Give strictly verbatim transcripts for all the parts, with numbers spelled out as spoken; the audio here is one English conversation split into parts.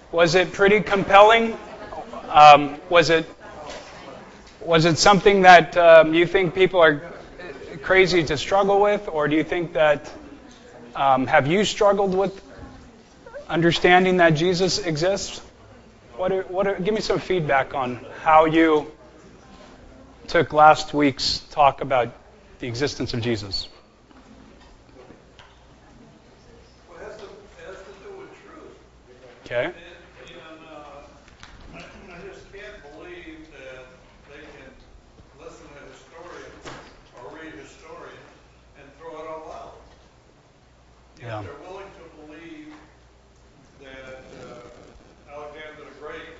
Was it pretty compelling? Um, was it was it something that um, you think people are crazy to struggle with, or do you think that um, have you struggled with understanding that Jesus exists? What are, what are, give me some feedback on how you took last week's talk about the existence of Jesus. Well, it has to, it has to do with truth. Okay. And, and uh, I, I just can't believe that they can listen to historians or read historians and throw it all out. You know, Yeah. if they're willing to believe that uh, Alexander the Great,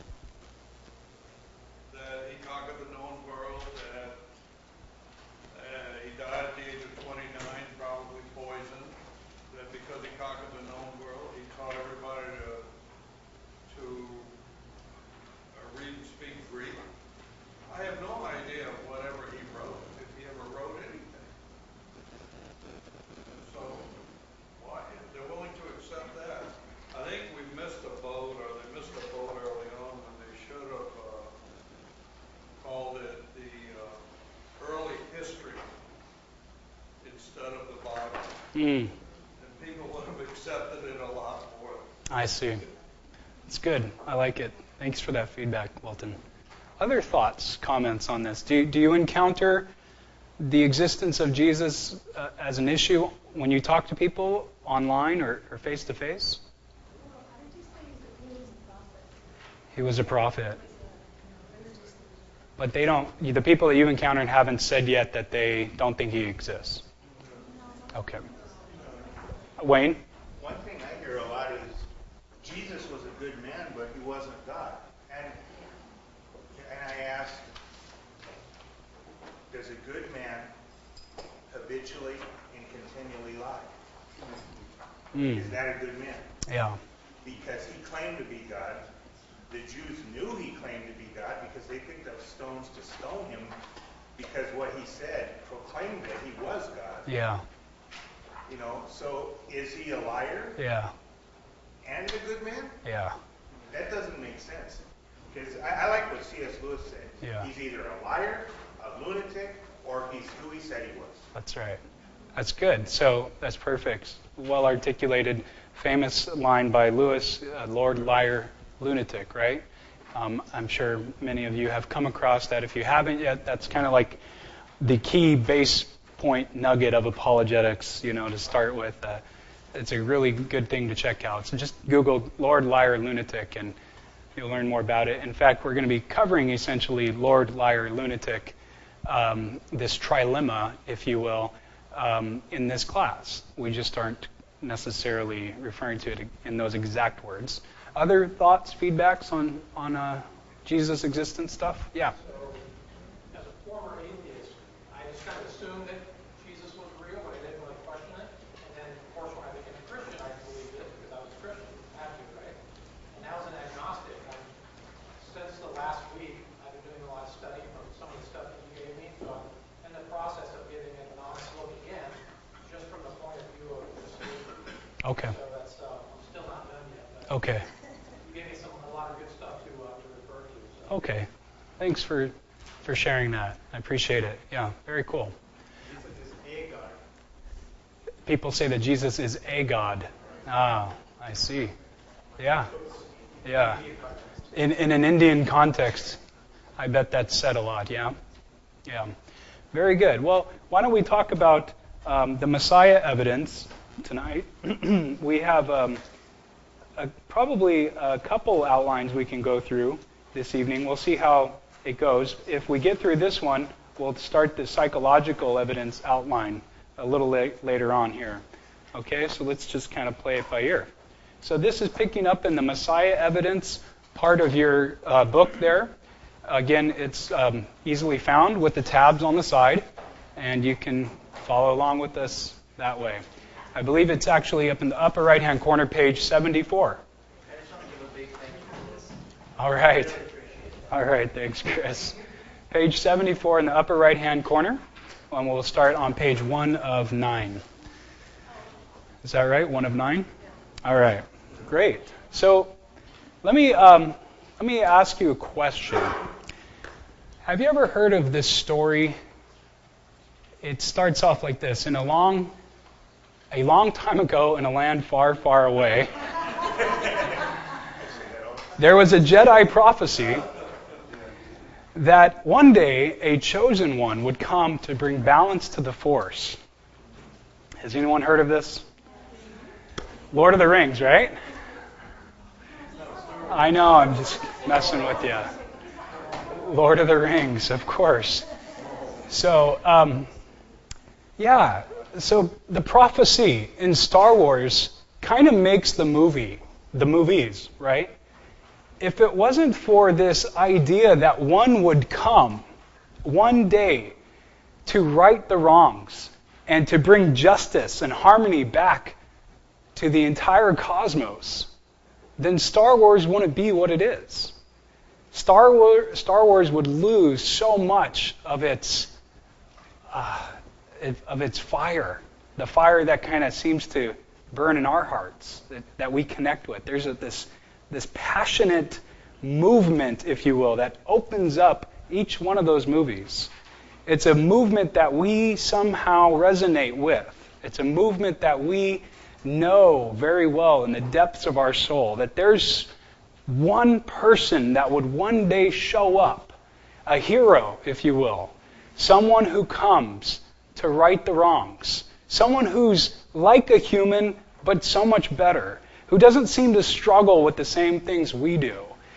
that he conquered the known world, that uh, he died at the age of twenty-nine, probably poisoned, that because he conquered the known world, he taught everybody to, to uh, read and speak Greek. I have no idea of whatever he wrote, if he ever wrote anything. So, why, if they're willing to accept that, I think we've missed a boat, or they missed a boat early on when they should have uh, called it the uh, early history instead of the Bible. Mm, And people would have accepted it a lot more. I see. It's good. I like it. Thanks for that feedback, Walton. Other thoughts, comments on this? Do, do you encounter the existence of Jesus uh, as an issue when you talk to people online or, or face-to-face? He was a prophet. But they don't, the people that you've encountered haven't said yet that they don't think he exists. Okay. Wayne? One thing I hear a lot is Jesus was a good man, but he wasn't God. And and I ask, does a good man habitually and continually lie? Mm. Is that a good man? Yeah. Because he claimed to be God. The Jews knew he claimed to be God because they picked up stones to stone him because what he said proclaimed that he was God. Yeah. You know, so is he a liar Yeah. and a good man? Yeah. That doesn't make sense. Because I, I like what C S Lewis said. Yeah. He's either a liar, a lunatic, or he's who he said he was. That's right. That's good. So that's perfect. Well articulated, famous line by Lewis, uh, Lord, liar, lunatic, right? Um, I'm sure many of you have come across that. If you haven't yet, that's kind of like the key base point nugget of apologetics, you know, to start with. Uh, it's a really good thing to check out. So just Google Lord, liar, lunatic, and you'll learn more about it. In fact, we're going to be covering essentially Lord, liar, lunatic, um, this trilemma, if you will, um, in this class. We just aren't necessarily referring to it in those exact words. Other thoughts, feedbacks on, on uh, Jesus' existence stuff? Yeah. So, as a former atheist, I just kind of assumed that Jesus was real, but I didn't really question it. And then, of course, when I became a Christian, I believed it because I was a Christian. I had to, right? And now as an agnostic, I'm, since the last week, I've been doing a lot of study from some of the stuff that you gave me. So I'm in the process of giving it an honest look again, just from the point of view of just Okay. So that's, uh, I'm still not done yet. But Okay. you gave me some, a lot of good stuff to, uh, to refer to. So. Okay. Thanks for for sharing that. I appreciate it. Yeah, very cool. Jesus is a God. People say that Jesus is a God. Ah, I see. Yeah. Yeah. In in an Indian context, I bet that's said a lot, yeah? Yeah. Very good. Well, why don't we talk about um, the Messiah evidence tonight? We have um, a, probably a couple outlines we can go through this evening. We'll see how it goes. If we get through this one, we'll start the psychological evidence outline a little la- later on here. Okay, so let's just kind of play it by ear. So this is picking up in the Messiah evidence part of your uh, book there. Again, it's um, easily found with the tabs on the side, and you can follow along with us that way. I believe it's actually up in the upper right-hand corner, page seventy-four. I just want to give a big thank you for this. All right. I really appreciate it. All right, thanks, Chris. Page seventy-four in the upper right-hand corner, and we'll start on page one of nine. Is that right? One of nine? All right, great. So Let me um, let me ask you a question. Have you ever heard of this story? It starts off like this: in a long, a long time ago, in a land far, far away, there was a Jedi prophecy that one day a chosen one would come to bring balance to the Force. Has anyone heard of this? Lord of the Rings, right? I know, I'm just messing with you. Lord of the Rings, of course. So, um, yeah, so the prophecy in Star Wars kind of makes the movie, the movies, right? If it wasn't for this idea that one would come one day to right the wrongs and to bring justice and harmony back to the entire cosmos, then Star Wars wouldn't be what it is. Star Wars, Star Wars would lose so much of its uh, of its fire, the fire that kind of seems to burn in our hearts, that, that we connect with. There's a, this this passionate movement, if you will, that opens up each one of those movies. It's a movement that we somehow resonate with. It's a movement that we know very well in the depths of our soul, that there's one person that would one day show up, a hero, if you will, someone who comes to right the wrongs, someone who's like a human but so much better, who doesn't seem to struggle with the same things we do.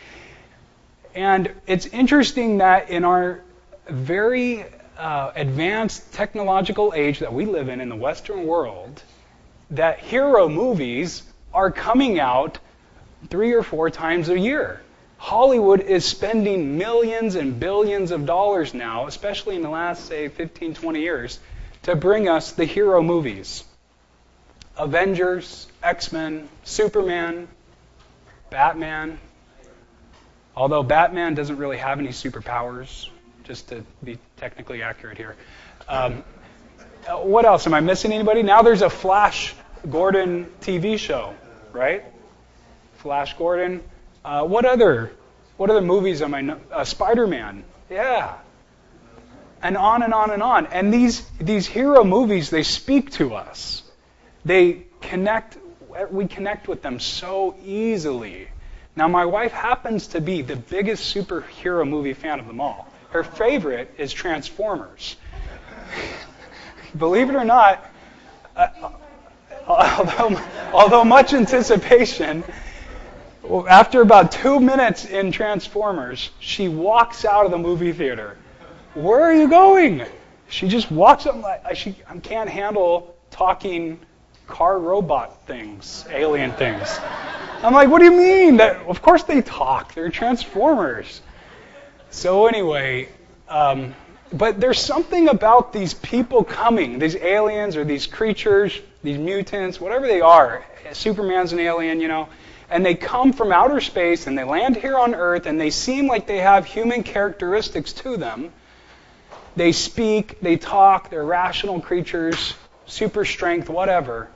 And it's interesting that in our very uh, advanced technological age that we live in, in the Western world, that hero movies are coming out three or four times a year. Hollywood is spending millions and billions of dollars now, especially in the last, say, fifteen, twenty years, to bring us the hero movies. Avengers, X-Men, Superman, Batman. Although Batman doesn't really have any superpowers, just to be technically accurate here. Um, what else? Am I missing anybody? Now there's a Flash Gordon T V show, right? Flash Gordon. Uh, what other what other movies am I know? Uh, Spider-Man. Yeah. And on and on and on. And these these hero movies, they speak to us. They connect. We connect with them so easily. Now, my wife happens to be the biggest superhero movie fan of them all. Her favorite is Transformers. Believe it or not, uh, although, although much anticipation, after about two minutes in Transformers, she walks out of the movie theater. Where are you going? She just walks up. Like, she I can't handle talking car robot things, alien things. I'm like, what do you mean? That, of course they talk. They're Transformers. So anyway, um, but there's something about these people coming, these aliens or these creatures, these mutants, whatever they are. Superman's an alien, you know. And they come from outer space and they land here on Earth and they seem like they have human characteristics to them. They speak, they talk, they're rational creatures, super strength, whatever.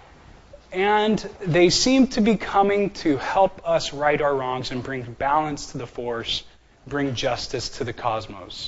And they seem to be coming to help us right our wrongs and bring balance to the Force, bring justice to the cosmos.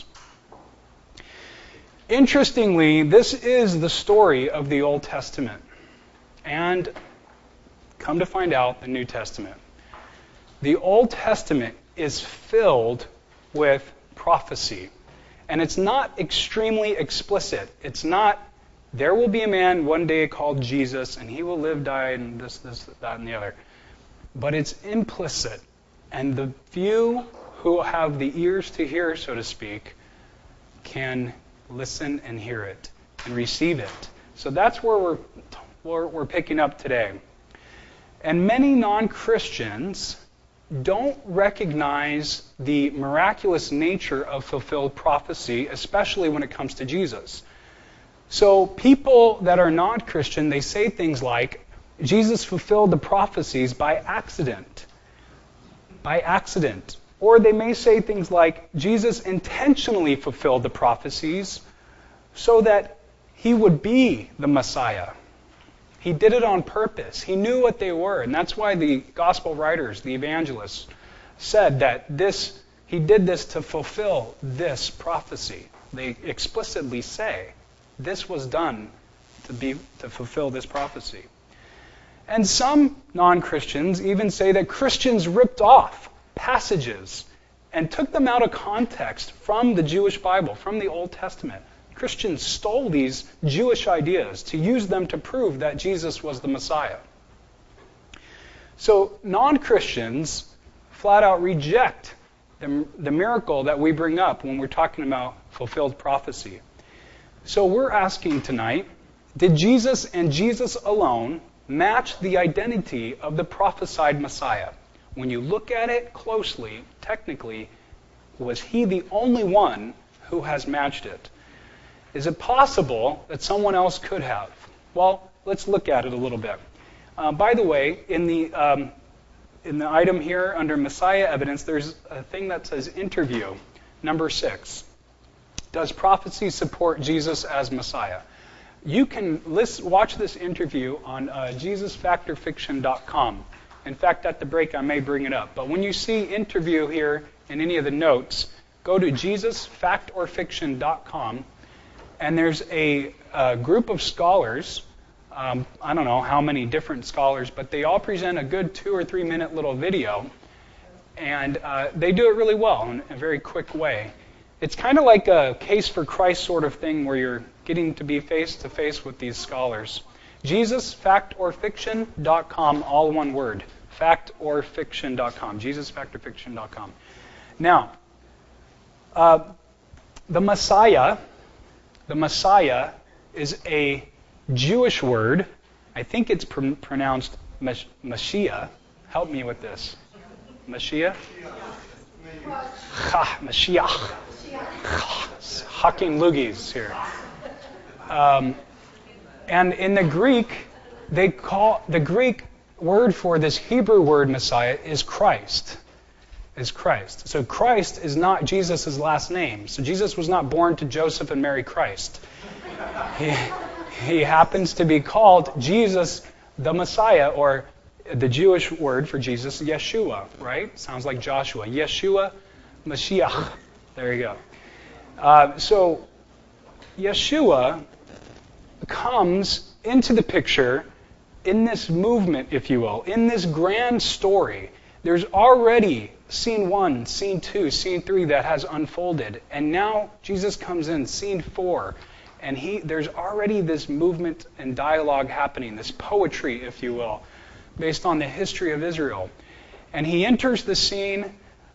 Interestingly, this is the story of the Old Testament. And come to find out, the New Testament. The Old Testament is filled with prophecy. And it's not extremely explicit. It's not, there will be a man one day called Jesus, and he will live, die, and this, this, that, and the other. But it's implicit. And the few who have the ears to hear, so to speak, can listen and hear it and receive it. So that's where we're, where we're picking up today. And many non-Christians don't recognize the miraculous nature of fulfilled prophecy, especially when it comes to Jesus. So people that are not Christian, they say things like, Jesus fulfilled the prophecies by accident. By accident. Or they may say things like, Jesus intentionally fulfilled the prophecies so that he would be the Messiah. He did it on purpose. He knew what they were. And that's why the gospel writers, the evangelists, said that this he did this to fulfill this prophecy. They explicitly say this was done to be to fulfill this prophecy. And some non-Christians even say that Christians ripped off passages and took them out of context from the Jewish Bible, from the Old Testament. Christians stole these Jewish ideas to use them to prove that Jesus was the Messiah. So non-Christians flat out reject the, the miracle that we bring up when we're talking about fulfilled prophecy. So we're asking tonight, did Jesus and Jesus alone match the identity of the prophesied Messiah? When you look at it closely, technically, was he the only one who has matched it? Is it possible that someone else could have? Well, let's look at it a little bit. Uh, by the way, in the um, in the item here under Messiah evidence, there's a thing that says interview, number six. Does prophecy support Jesus as Messiah? You can list, watch this interview on uh, Jesus factor fiction dot com. In fact, at the break, I may bring it up. But when you see interview here in any of the notes, go to Jesus fact or fiction dot com, and there's a, a group of scholars. Um, I don't know how many different scholars, but they all present a good two or three minute little video, and uh, they do it really well in a very quick way. It's kind of like a case for Christ sort of thing where you're getting to be face to face with these scholars. Jesus fact or fiction dot com, all one word. fact or fiction dot com. Jesus fact or fiction dot com. Now, uh, the Messiah, the Messiah is a Jewish word. I think it's pr- pronounced Mash- Mashiach. Help me with this. Mashiach? Ha, Mashiach. Hawking loogies here. Um, and in the Greek, they call the Greek word for this Hebrew word Messiah is Christ. Is Christ. So Christ is not Jesus' last name. So Jesus was not born to Joseph and Mary Christ. He, he happens to be called Jesus the Messiah, or the Jewish word for Jesus, Yeshua, right? Sounds like Joshua. Yeshua Mashiach. There you go. Uh, so Yeshua comes into the picture in this movement, if you will, in this grand story. There's already scene one, scene two, scene three that has unfolded. And now Jesus comes in, scene four. And he there's already this movement and dialogue happening, this poetry, if you will, based on the history of Israel. And he enters the scene,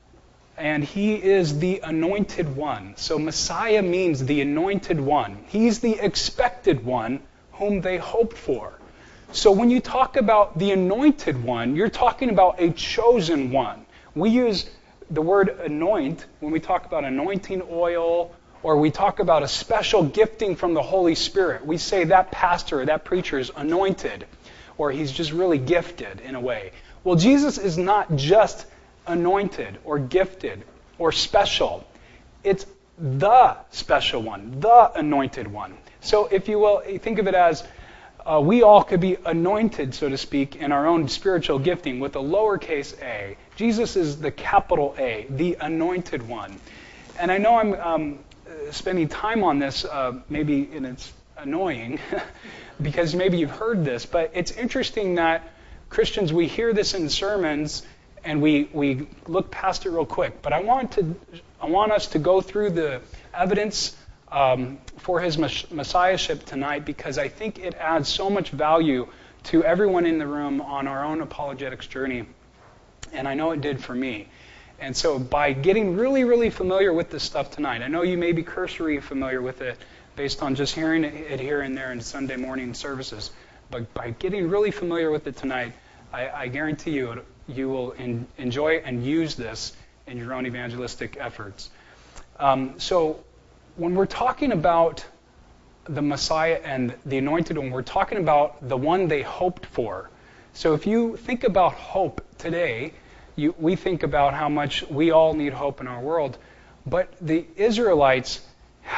and he is the anointed one. So Messiah means the anointed one. He's the expected one whom they hoped for. So when you talk about the anointed one, you're talking about a chosen one. We use the word anoint when we talk about anointing oil, or we talk about a special gifting from the Holy Spirit. We say that pastor or that preacher is anointed, or he's just really gifted in a way. Well, Jesus is not just anointed or gifted or special. It's the special one, the anointed one. So if you will, think of it as uh, we all could be anointed, so to speak, in our own spiritual gifting with a lowercase a. Jesus is the capital A, the anointed one. And I know I'm um, spending time on this, uh, maybe, and it's annoying, because maybe you've heard this, but it's interesting that Christians, we hear this in sermons, and we, we look past it real quick. But I want to I want us to go through the evidence um, for his messiahship tonight, because I think it adds so much value to everyone in the room on our own apologetics journey. And I know it did for me. And so by getting really, really familiar with this stuff tonight, I know you may be cursory familiar with it based on just hearing it here and there in Sunday morning services. But by getting really familiar with it tonight, I, I guarantee you you will in, enjoy and use this in your own evangelistic efforts. Um, so when we're talking about the Messiah and the Anointed One, we're talking about the one they hoped for. So if you think about hope today, you, we think about how much we all need hope in our world. But the Israelites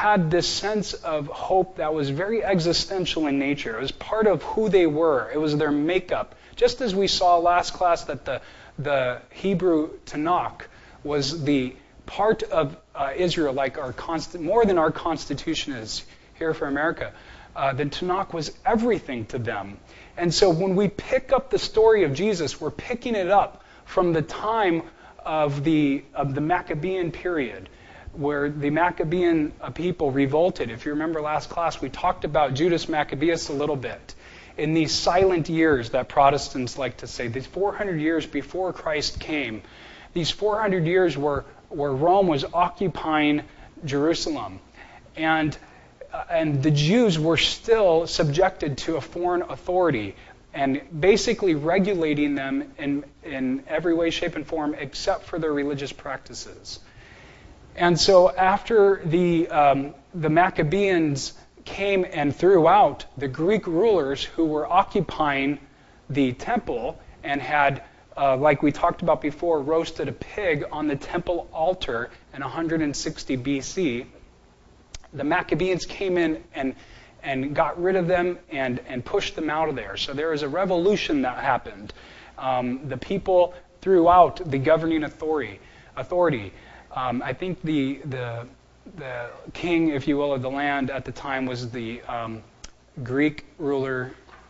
had this sense of hope that was very existential in nature. It was part of who they were. It was their makeup. Just as we saw last class that the, the Hebrew Tanakh was the part of uh, Israel, like our const- more than our Constitution is here for America. Uh, the Tanakh was everything to them. And so when we pick up the story of Jesus, we're picking it up from the time of the of the Maccabean period, where the Maccabean uh, people revolted. If you remember last class, we talked about Judas Maccabeus a little bit. In these silent years that Protestants like to say, these four hundred years before Christ came, these four hundred years were where Rome was occupying Jerusalem. And uh, and the Jews were still subjected to a foreign authority and basically regulating them in, in every way, shape, and form except for their religious practices. And so after the um, the Maccabeans came and threw out the Greek rulers who were occupying the temple and had, uh, like we talked about before, roasted a pig on the temple altar in one hundred sixty B C, the Maccabeans came in and and got rid of them and, and pushed them out of there. So there was a revolution that happened. Um, the people threw out the governing authority. authority. Um, I think the, the the king, if you will, of the land at the time was the um, Greek ruler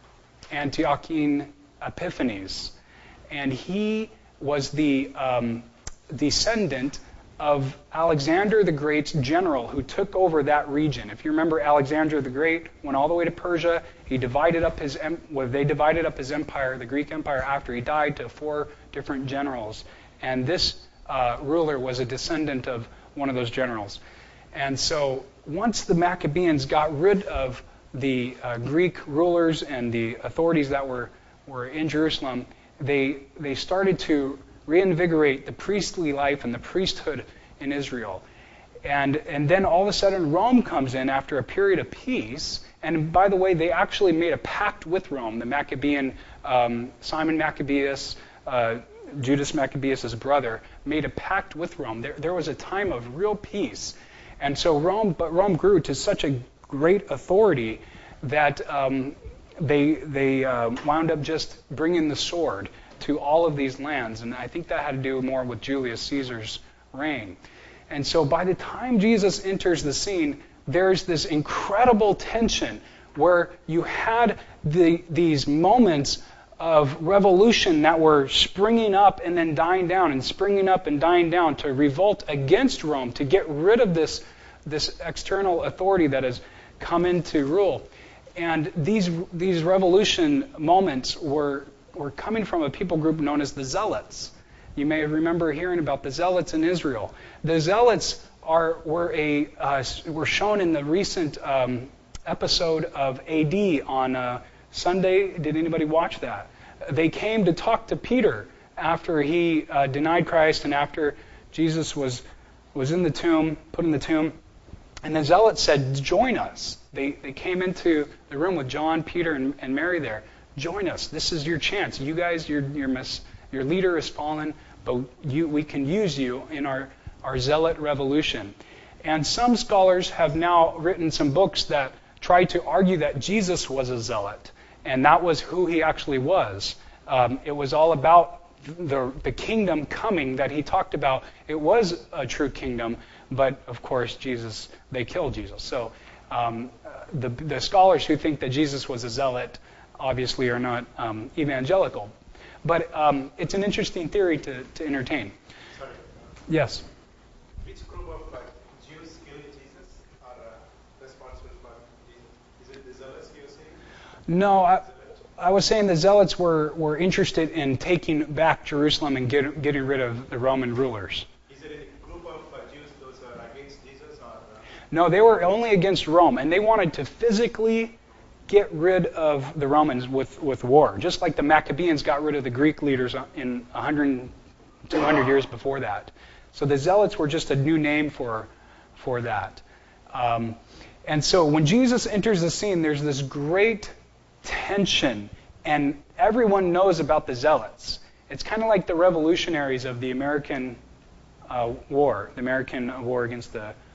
Antiochene Epiphanes. And he was the um, descendant of Alexander the Great's general who took over that region. If you remember, Alexander the Great went all the way to Persia. He divided up his em- well, they divided up his empire, the Greek Empire, after he died, to four different generals. And this uh, ruler was a descendant of one of those generals. And so once the Maccabeans got rid of the uh, Greek rulers and the authorities that were, were in Jerusalem, they they started to reinvigorate the priestly life and the priesthood in Israel. And and then all of a sudden Rome comes in after a period of peace. And by the way, they actually made a pact with Rome. The Maccabean, um, Simon Maccabeus, uh, Judas Maccabeus' brother, made a pact with Rome. There, there was a time of real peace. And so Rome, but Rome grew to such a great authority that um, they they uh, wound up just bringing the sword to all of these lands. And I think that had to do more with Julius Caesar's reign. And so by the time Jesus enters the scene, there's this incredible tension where you had the, these moments of revolution that were springing up and then dying down and springing up and dying down to revolt against Rome, to get rid of this, this external authority that has come in to rule. And these, these revolution moments were were coming from a people group known as the Zealots. You may remember hearing about the Zealots in Israel. The Zealots are were a uh, were shown in the recent um, episode of A D on uh, Sunday. Did anybody watch that? They came to talk to Peter after he uh, denied Christ and after Jesus was was in the tomb, put in the tomb. And the Zealots said, "Join us." They they came into the room with John, Peter, and, and Mary there. Join us. This is your chance. You guys, your your mis, your leader has fallen, but you we can use you in our, our zealot revolution. And some scholars have now written some books that try to argue that Jesus was a zealot, and that was who he actually was. Um, it was all about the the kingdom coming that he talked about. It was a true kingdom, but of course Jesus, they killed Jesus. So um, the the scholars who think that Jesus was a zealot obviously are not um, evangelical. But um, it's an interesting theory to, to entertain. Sorry. Yes? Which group of uh, Jews killed Jesus are uh, responsible for Jesus? Is it the Zealots you're saying? No, I, I was saying the Zealots were, were interested in taking back Jerusalem and get, getting rid of the Roman rulers. Is there a group of uh, Jews those are against Jesus? Or, uh... No, they were only against Rome, and they wanted to physically get rid of the Romans with, with war, just like the Maccabeans got rid of the Greek leaders in one hundred, two hundred years before that. So the Zealots were just a new name for, for that. Um, and so when Jesus enters the scene, there's this great tension, and everyone knows about the Zealots. It's kind of like the revolutionaries of the American uh, war, the American war against the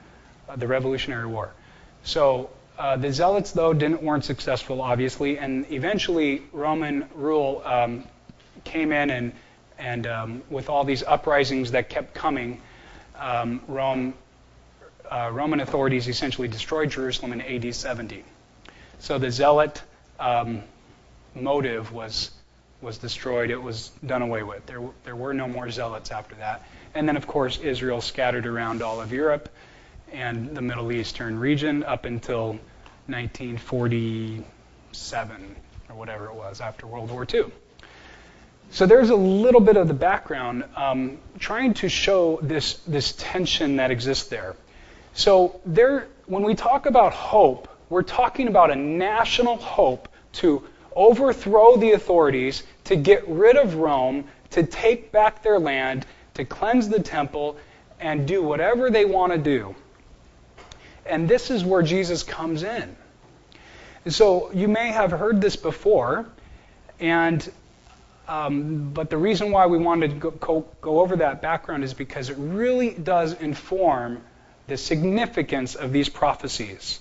uh, the Revolutionary War. So uh, the Zealots, though, didn't weren't successful, obviously, and eventually Roman rule um, came in, and and um, with all these uprisings that kept coming, um, Rome, uh, Roman authorities essentially destroyed Jerusalem in A D seventy. So the Zealot um, motive was was destroyed. It was done away with. There, there were no more Zealots after that. And then, of course, Israel scattered around all of Europe and the Middle Eastern region up until nineteen forty-seven or whatever it was, after World War Two. So there's a little bit of the background um, trying to show this, this tension that exists there. So there, when we talk about hope, we're talking about a national hope to overthrow the authorities, to get rid of Rome, to take back their land, to cleanse the temple, and do whatever they want to do. And this is where Jesus comes in. So you may have heard this before, and um, but the reason why we wanted to go, go, go over that background is because it really does inform the significance of these prophecies.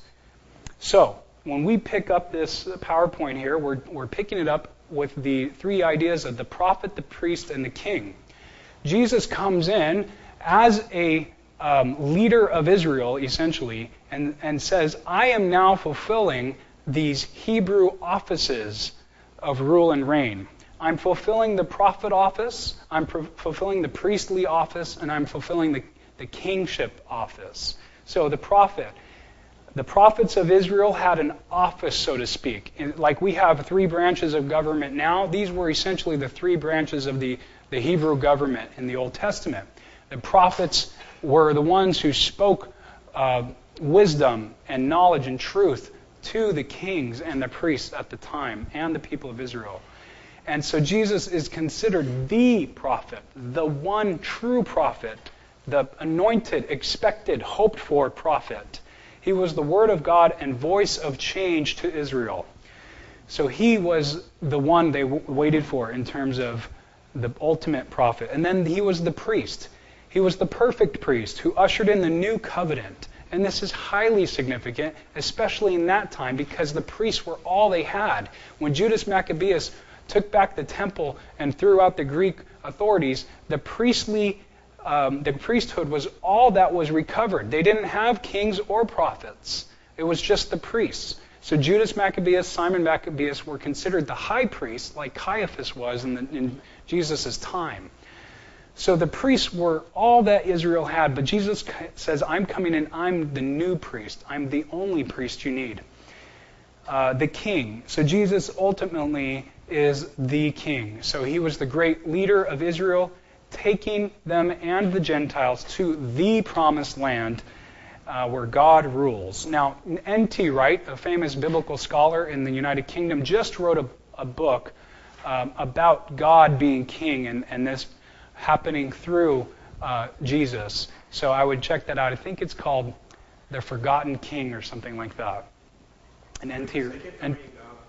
So when we pick up this PowerPoint here, we're, we're picking it up with the three ideas of the prophet, the priest, and the king. Jesus comes in as a um, leader of Israel, essentially, and, and says, I am now fulfilling these Hebrew offices of rule and reign. I'm fulfilling the prophet office, I'm pro- fulfilling the priestly office, and I'm fulfilling the, the kingship office. So the prophet, the prophets of Israel had an office, so to speak. And like we have three branches of government now, these were essentially the three branches of the, the Hebrew government in the Old Testament. The prophets were the ones who spoke uh, wisdom and knowledge and truth to the kings and the priests at the time and the people of Israel. And so Jesus is considered the prophet, the one true prophet, the anointed, expected, hoped for prophet. He was the Word of God and voice of change to Israel. So he was the one they w- waited for in terms of the ultimate prophet. And then he was the priest. He was the perfect priest who ushered in the new covenant. And this is highly significant, especially in that time, because the priests were all they had. When Judas Maccabeus took back the temple and threw out the Greek authorities, the priestly Um, the priesthood was all that was recovered. They didn't have kings or prophets. It was just the priests. So Judas Maccabeus, Simon Maccabeus were considered the high priest, like Caiaphas was in, the, in Jesus' time. So the priests were all that Israel had, but Jesus says, I'm coming in, I'm the new priest. I'm the only priest you need. Uh, the king. So Jesus ultimately is the king. So he was the great leader of Israel, taking them and the Gentiles to the promised land uh, where God rules. Now, N T Wright, a famous biblical scholar in the United Kingdom, just wrote a, a book um, about God being king and, and this happening through uh, Jesus. So I would check that out. I think it's called The Forgotten King or something like that. And N T and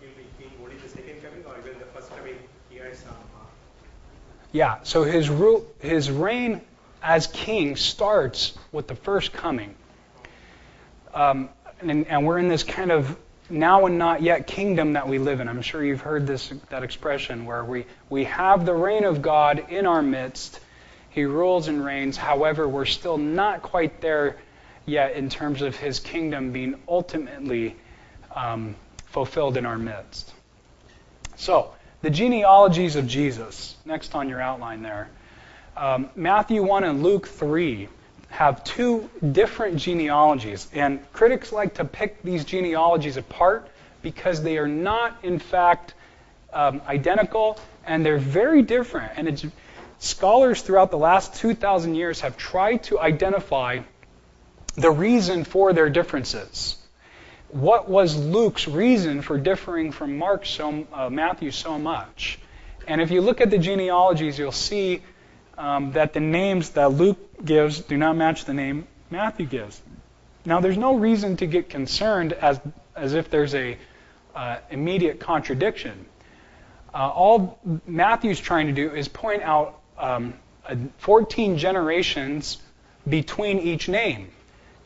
Yeah, so his rule, his reign as king starts with the first coming. Um, and, and we're in this kind of now and not yet kingdom that we live in. I'm sure you've heard this that expression where we, we have the reign of God in our midst. He rules and reigns. However, we're still not quite there yet in terms of his kingdom being ultimately um, fulfilled in our midst. So, the genealogies of Jesus, next on your outline there. Um, Matthew one and Luke three have two different genealogies, and critics like to pick these genealogies apart because they are not, in fact, um, identical, and they're very different. And it's, scholars throughout the last two thousand years have tried to identify the reason for their differences. What was Luke's reason for differing from Mark so, uh, Matthew so much? And if you look at the genealogies, you'll see um, that the names that Luke gives do not match the name Matthew gives. Now, there's no reason to get concerned as as if there's a uh, immediate contradiction. Uh, all Matthew's trying to do is point out um, fourteen generations between each name.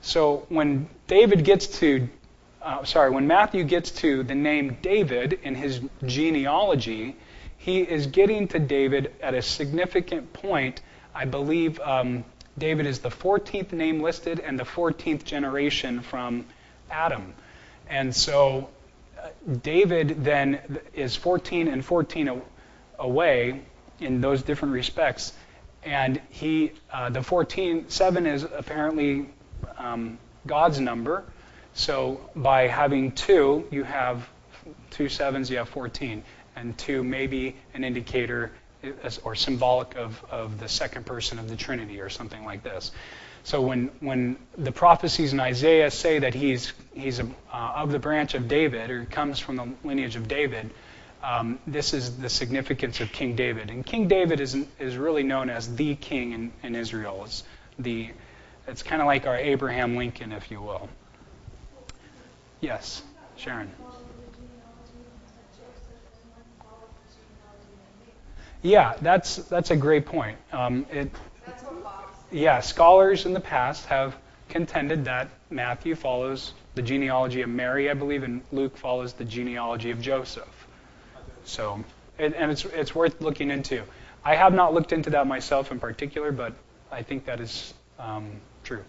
So when David gets to, uh, sorry, when Matthew gets to the name David in his genealogy, he is getting to David at a significant point. I believe um, David is the fourteenth name listed and the fourteenth generation from Adam. And so uh, David then is fourteen and fourteen a- away in those different respects. And he, uh, the fourteen, seven is apparently um, God's number. So by having two, you have two sevens, you have fourteen. And two may be an indicator or symbolic of, of the second person of the Trinity or something like this. So when when the prophecies in Isaiah say that he's he's a, uh, of the branch of David, or comes from the lineage of David, um, this is the significance of King David. And King David is is really known as the king in, in Israel. It's the it's kind of like our Abraham Lincoln, if you will. Yes, Sharon. Yeah, that's that's a great point. Um, it, yeah, scholars in the past have contended that Matthew follows the genealogy of Mary, I believe, and Luke follows the genealogy of Joseph. So, and, and it's it's worth looking into. I have not looked into that myself in particular, but I think that is um, true.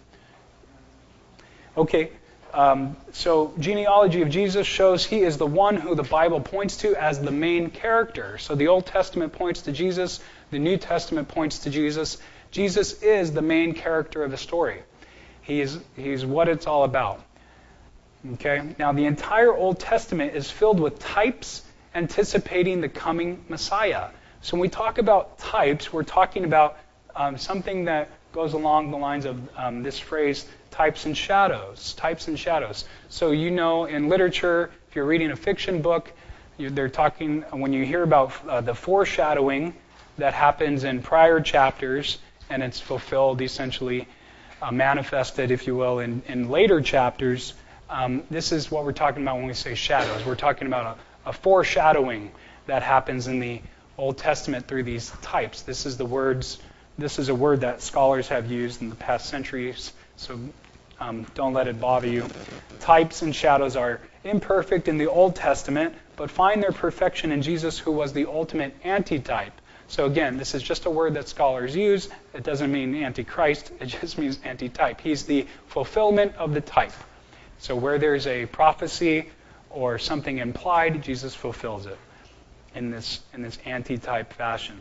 Okay. Um, so genealogy of Jesus shows he is the one who the Bible points to as the main character. So the Old Testament points to Jesus, the New Testament points to Jesus. Jesus is the main character of the story. He is he's what it's all about. Okay? Now the entire Old Testament is filled with types anticipating the coming Messiah. So when we talk about types, we're talking about um, something that goes along the lines of um, this phrase, types and shadows. Types and shadows. So you know, in literature, if you're reading a fiction book, you, they're talking, when you hear about uh, the foreshadowing that happens in prior chapters, and it's fulfilled, essentially uh, manifested, if you will, in, in later chapters, um, this is what we're talking about when we say shadows. We're talking about a, a foreshadowing that happens in the Old Testament through these types. This is the words. This is a word that scholars have used in the past centuries, so um, don't let it bother you. Types and shadows are imperfect in the Old Testament, but find their perfection in Jesus, who was the ultimate antitype. So again, this is just a word that scholars use. It doesn't mean antichrist. It just means antitype. He's the fulfillment of the type. So where there's a prophecy or something implied, Jesus fulfills it in this in this antitype fashion.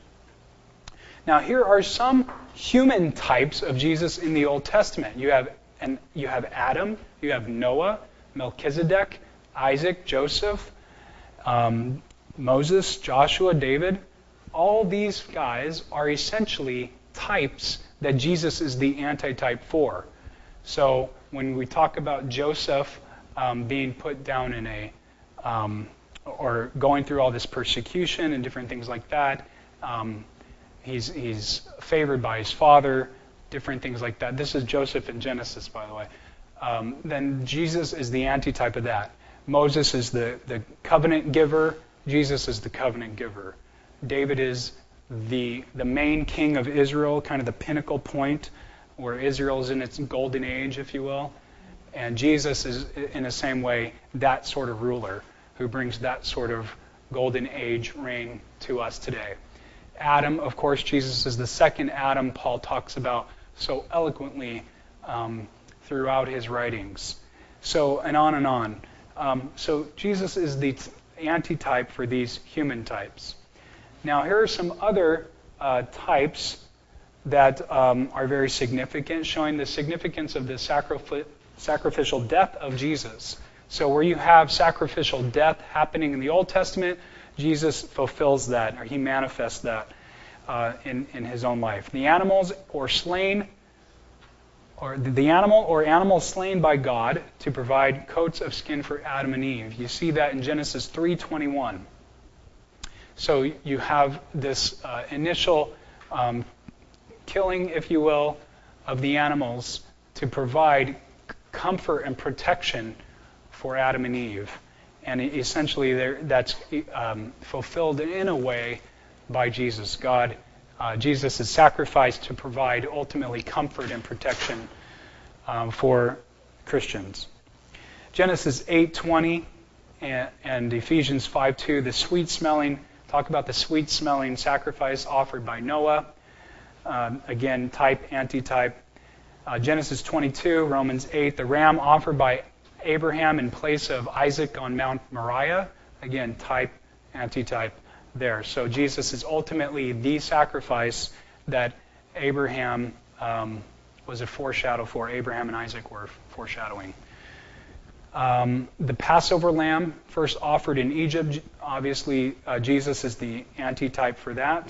Now, here are some human types of Jesus in the Old Testament. You have and you have Adam, you have Noah, Melchizedek, Isaac, Joseph, um, Moses, Joshua, David. All these guys are essentially types that Jesus is the antitype for. So when we talk about Joseph um, being put down in a, um, or going through all this persecution and different things like that, um, he's, he's favored by his father, different things like that. This is Joseph in Genesis, by the way. Um, then Jesus is the antitype of that. Moses is the, the covenant giver. Jesus is the covenant giver. David is the the main king of Israel, kind of the pinnacle point where Israel is in its golden age, if you will. And Jesus is, in the same way, that sort of ruler who brings that sort of golden age reign to us today. Adam, of course, Jesus is the second Adam Paul talks about so eloquently um, throughout his writings. So, and on and on. Um, so Jesus is the t- antitype for these human types. Now, here are some other uh, types that um, are very significant, showing the significance of the sacrific- sacrificial death of Jesus. So where you have sacrificial death happening in the Old Testament, Jesus fulfills that, or he manifests that uh, in, in his own life. The animals or slain, or the animal or animals slain by God to provide coats of skin for Adam and Eve. You see that in Genesis three twenty-one. So you have this uh, initial um, killing, if you will, of the animals to provide comfort and protection for Adam and Eve. And essentially that's um, fulfilled in a way by Jesus. God, uh, Jesus is sacrificed to provide ultimately comfort and protection um, for Christians. Genesis eight twenty and, and Ephesians five two, the sweet smelling, talk about the sweet smelling sacrifice offered by Noah. Um, again, type, antitype. Uh, Genesis twenty-two, Romans eight, the ram offered by Abraham in place of Isaac on Mount Moriah. Again, type, antitype there. So Jesus is ultimately the sacrifice that Abraham um, was a foreshadow for. Abraham and Isaac were foreshadowing. Um, the Passover lamb first offered in Egypt. Obviously, uh, Jesus is the antitype for that.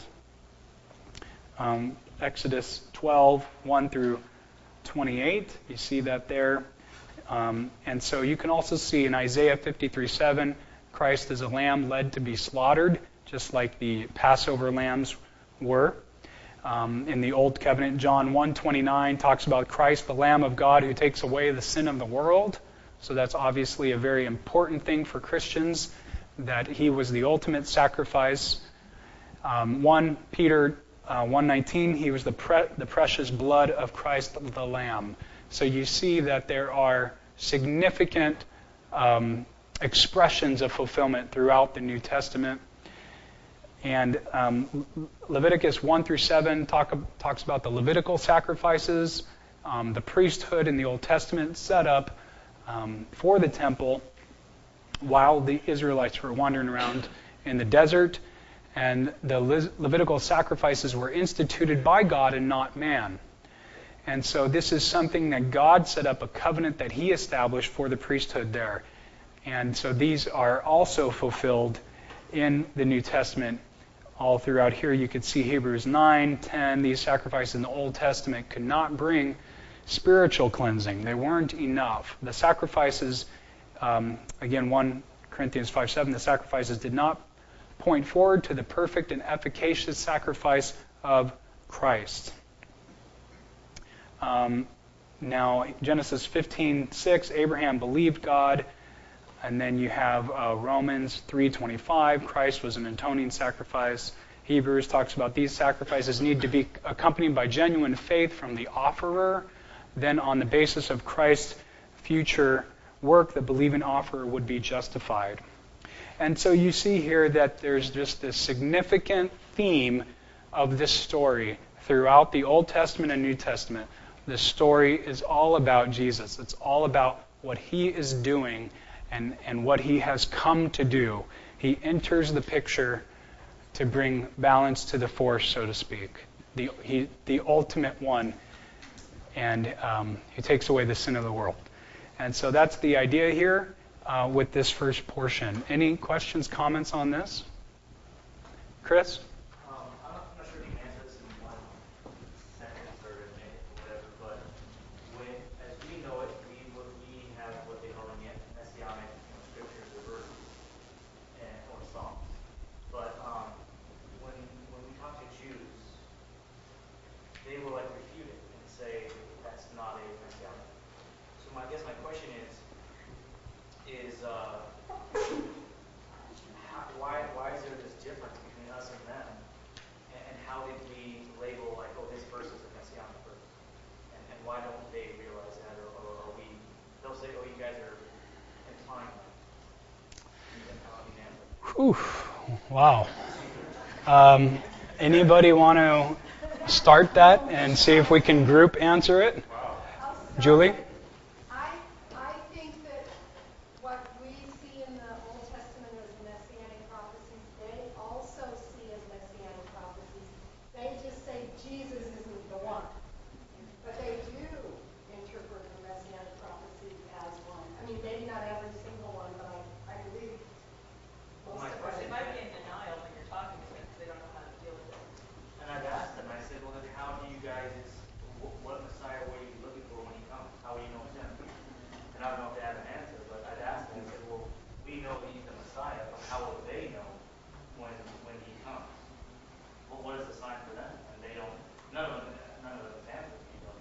Um, Exodus twelve, one through twenty-eight. You see that there. Um, and so you can also see in Isaiah fifty-three seven, Christ is a lamb led to be slaughtered, just like the Passover lambs were. Um, in the Old Covenant, John one twenty-nine talks about Christ, the Lamb of God, who takes away the sin of the world. So that's obviously a very important thing for Christians, that he was the ultimate sacrifice. Um, First Peter uh, one nineteen, he was the, pre- the precious blood of Christ the Lamb. So you see that there are significant um, expressions of fulfillment throughout the New Testament. And um, Leviticus one through seven talk, talks about the Levitical sacrifices, um, the priesthood in the Old Testament set up um, for the temple while the Israelites were wandering around in the desert. And the Le- Levitical sacrifices were instituted by God and not man. And so this is something that God set up, a covenant that he established for the priesthood there. And so these are also fulfilled in the New Testament. All throughout here you could see Hebrews nine, ten. These sacrifices in the Old Testament could not bring spiritual cleansing. They weren't enough. The sacrifices, um, again, First Corinthians five seven, the sacrifices did not point forward to the perfect and efficacious sacrifice of Christ. Um, now, Genesis fifteen six, Abraham believed God. And then you have uh, Romans three twenty-five, Christ was an atoning sacrifice. Hebrews talks about these sacrifices need to be accompanied by genuine faith from the offerer. Then on the basis of Christ's future work, the believing offerer would be justified. And so you see here that there's just this significant theme of this story throughout the Old Testament and New Testament. The story is all about Jesus. It's all about what he is doing and, and what he has come to do. He enters the picture to bring balance to the force, so to speak. The, he, the ultimate one. And um, he takes away the sin of the world. And so that's the idea here uh, with this first portion. Any questions, comments on this? Chris? Um, I'm, not, I'm not sure if you can answer this in one sentence or a minute or whatever, but when, as we know it, we we have what they call messianic you know, scriptures or verses and or songs. But um, when when we talk to Jews, they will like refute it and say that's not a messianic. So my, I guess my question is is uh, how, why why is there this difference between us and them, and, and how did we label like, oh, this verse is a messianic verse, and, and why don't they realize that, or, or are we? They'll say, oh, you guys are implying that. Whew. Wow. Um, anybody want to start that and see if we can group answer it? Julie? I, I think that what we see in the Old Testament as messianic prophecies, they also see as messianic prophecies. They just say Jesus isn't the one. But they do interpret the messianic prophecies as one. I mean, maybe not every single one, but I, I believe most My of question them. They might be in denial when you're talking to them because they don't know how to deal with it. And I've asked them, I said, well, then how do you guys, wh- what Messiah were you looking for when he comes? How will you know it's him? And I don't know if they have an answer, but I'd asked them, I said, well, we know he's the Messiah, but how will they know when when he comes? Well, what is the sign for them? And they don't, none of them, none of them answered me, but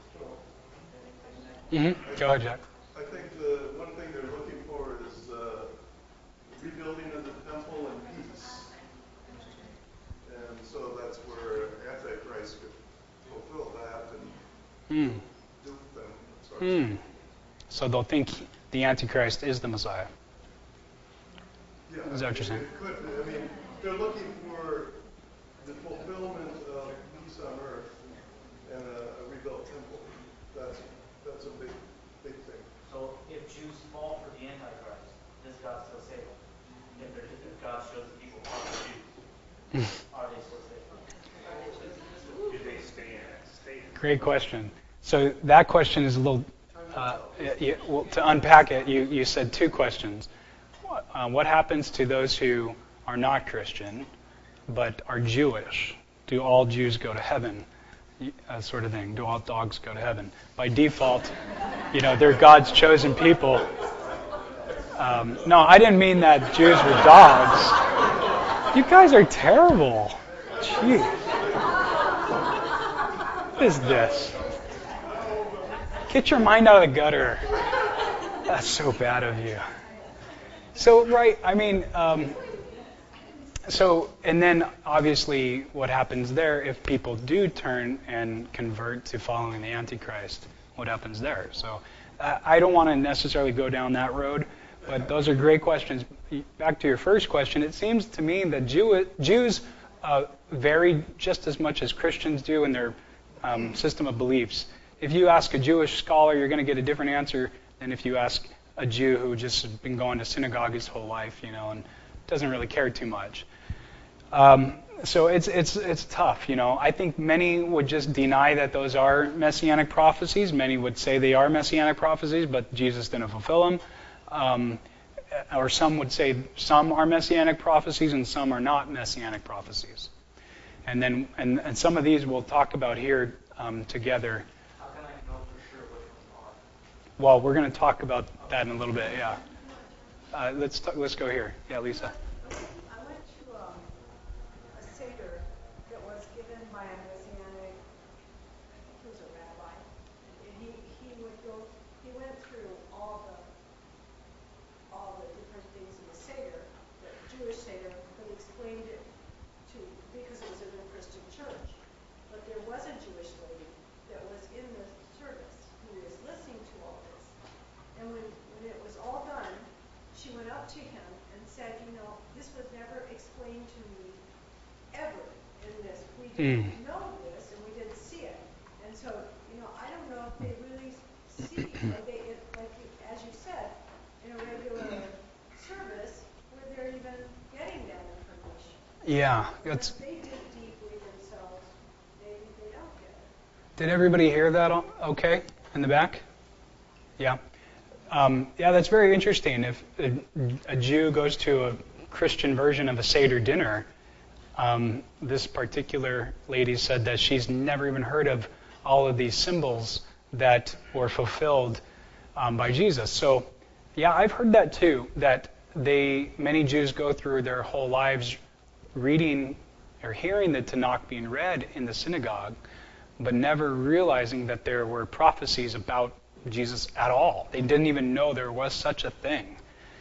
just Mm-hmm. Go ahead, Jack. I think the one thing they're looking for is uh, rebuilding of the temple and peace. And so that's where Antichrist could fulfill that and Mm. dupe them, Hmm. So they'll think the Antichrist is the Messiah. Yeah, Is that what you're saying? It could be. I mean, they're looking for the fulfillment of peace on earth and a, a rebuilt temple. That's that's a big, big thing. So if Jews fall for the Antichrist, does God still save them? If, they're- if God shows the people are the Jews, are they still saved? Do they stay in that state? Great question. So that question is a little, uh, you, well, to unpack it, you, you said two questions. What, uh, what happens to those who are not Christian but are Jewish? Do all Jews go to heaven? Uh, sort of thing. Do all dogs go to heaven? By default, you know, they're God's chosen people. Um, no, I didn't mean that Jews were dogs. You guys are terrible. Jeez. What is this? Get your mind out of the gutter. That's so bad of you. So, right, I mean, um, so, and then obviously what happens there if people do turn and convert to following the Antichrist, what happens there? So, uh, I don't want to necessarily go down that road, but those are great questions. Back to your first question, it seems to me that Jew, Jews uh, vary just as much as Christians do in their um, system of beliefs. If you ask a Jewish scholar, you're going to get a different answer than if you ask a Jew who just has been going to synagogue his whole life, you know, and doesn't really care too much. Um, so it's it's it's tough, you know. I think many would just deny that those are messianic prophecies. Many would say they are messianic prophecies, but Jesus didn't fulfill them. Um, or some would say some are messianic prophecies and some are not messianic prophecies. And then and, and some of these we'll talk about here um, together. How can I know for sure which ones are? Well, we're going to talk about that in a little bit. Yeah. Uh, let's t- let's go here. Yeah, Lisa. I went to um, a Seder that was given by a Messianic, he was a rabbi, and he, he would go, he went through all the, all the different things in the Seder, the Jewish Seder, but he explained it to, because it was in a Christian church. But there was a Jewish lady that was in the service who was listening to all this. And when, when it was all done, she went up to him and said, you know, this was never explained to me ever in this. We didn't Mm. know this and we didn't see it. And so, you know, I don't know if they really see, or they, it, like you, as you said, in a regular service, where they're even getting that information. Yeah, But that's. if they dig deeply themselves, maybe they don't get it. Did everybody hear that? o- Okay, in the back. Yeah. Um, yeah, that's very interesting. If a, a Jew goes to a Christian version of a Seder dinner, um, this particular lady said that she's never even heard of all of these symbols that were fulfilled um, by Jesus. So, yeah, I've heard that too. That they many Jews go through their whole lives reading or hearing the Tanakh being read in the synagogue, but never realizing that there were prophecies about Jesus at all. They didn't even know there was such a thing.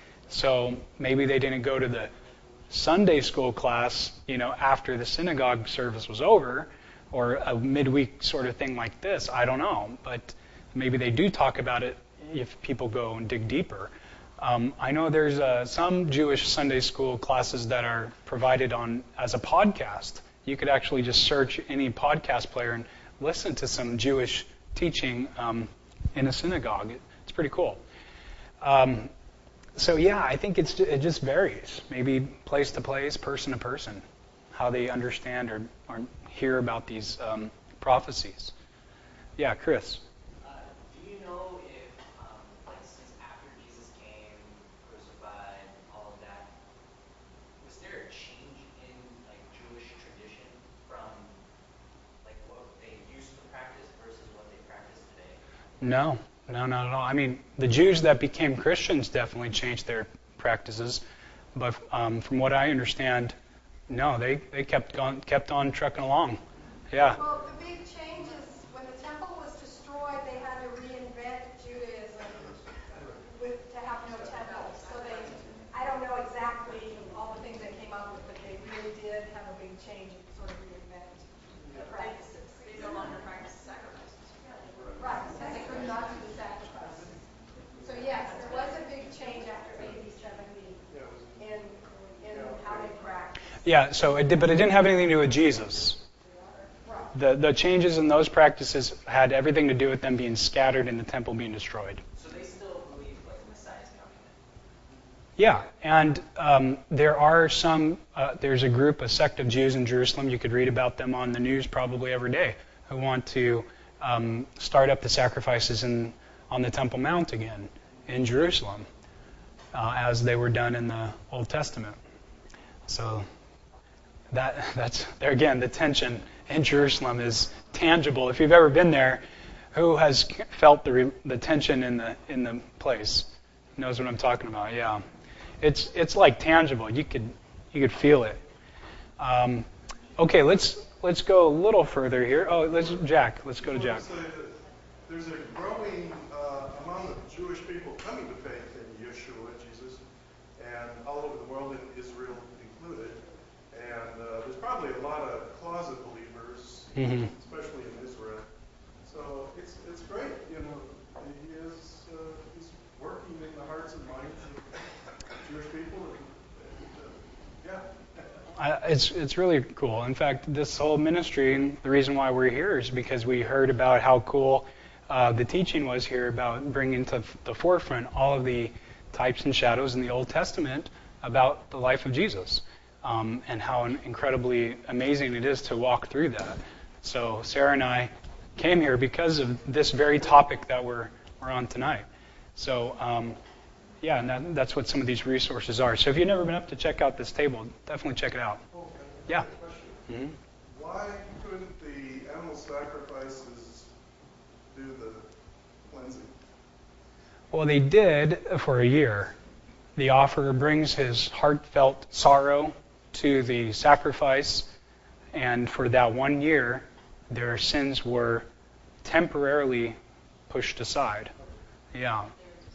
So maybe they didn't go to the Sunday school class, you know, after the synagogue service was over, or a midweek sort of thing like this. I don't know, but maybe they do talk about it if people go and dig deeper. Um, I know there's uh, some Jewish Sunday school classes that are provided on as a podcast. You could actually just search any podcast player and listen to some Jewish teaching um, in a synagogue. It's pretty cool. Um, so yeah, I think it's it just varies, maybe place to place, person to person, how they understand or, or hear about these um, prophecies. Yeah, Chris. Uh, do you know if, um, like, since after Jesus came, crucified, all of that, was there a change in, like, Jewish tradition from, like, what they used to practice versus what they practice today? No, no, not at all. I mean, the Jews that became Christians definitely changed their practices, but um, from what I understand, no, they, they kept on kept on trucking along. Yeah. Well, the big change is when the temple was destroyed, they had to reinvent Judaism with to have no temple. So they, I don't know exactly all the things they came up with, but they really did have a big change and sort of reinvent the practices. They no longer practice sacrifices. Right, and they could not do the sacrifice. Yeah, so it did, but it didn't have anything to do with Jesus. The the changes in those practices had everything to do with them being scattered and the temple being destroyed. So they still believe like the Messiah's coming then? Yeah, and um, there are some, uh, there's a group, a sect of Jews in Jerusalem, you could read about them on the news probably every day, who want to um, start up the sacrifices in, on the Temple Mount again in Jerusalem, uh, as they were done in the Old Testament. So that that's, there again, the tension in Jerusalem is tangible. If you've ever been there, who has felt the re, the tension in the in the place knows what I'm talking about. Yeah, it's it's like tangible. You could you could feel it. Um, okay, let's let's go a little further here. Oh, let's Jack. Let's go to Jack. I want to say that there's a growing uh, amount of Jewish people coming to faith in Yeshua, Jesus, and all over the world, in Israel included. And uh, there's probably a lot of closet believers, Mm-hmm. especially in Israel. So it's it's great, you know. He is uh, he's working in the hearts and minds of Jewish people, and, and uh, yeah. I, it's it's really cool. In fact, this whole ministry, the reason why we're here is because we heard about how cool uh, the teaching was here about bringing to the forefront all of the types and shadows in the Old Testament about the life of Jesus, um, and how incredibly amazing it is to walk through that. So Sarah and I came here because of this very topic that we're we're on tonight. So. Um, Yeah, and that, that's what some of these resources are. So if you've never been up to check out this table, definitely check it out. Oh, Yeah. question. Mm-hmm. Why couldn't the animal sacrifices do the cleansing? Well, they did for a year. The offerer brings his heartfelt sorrow to the sacrifice, and for that one year, their sins were temporarily pushed aside. Yeah.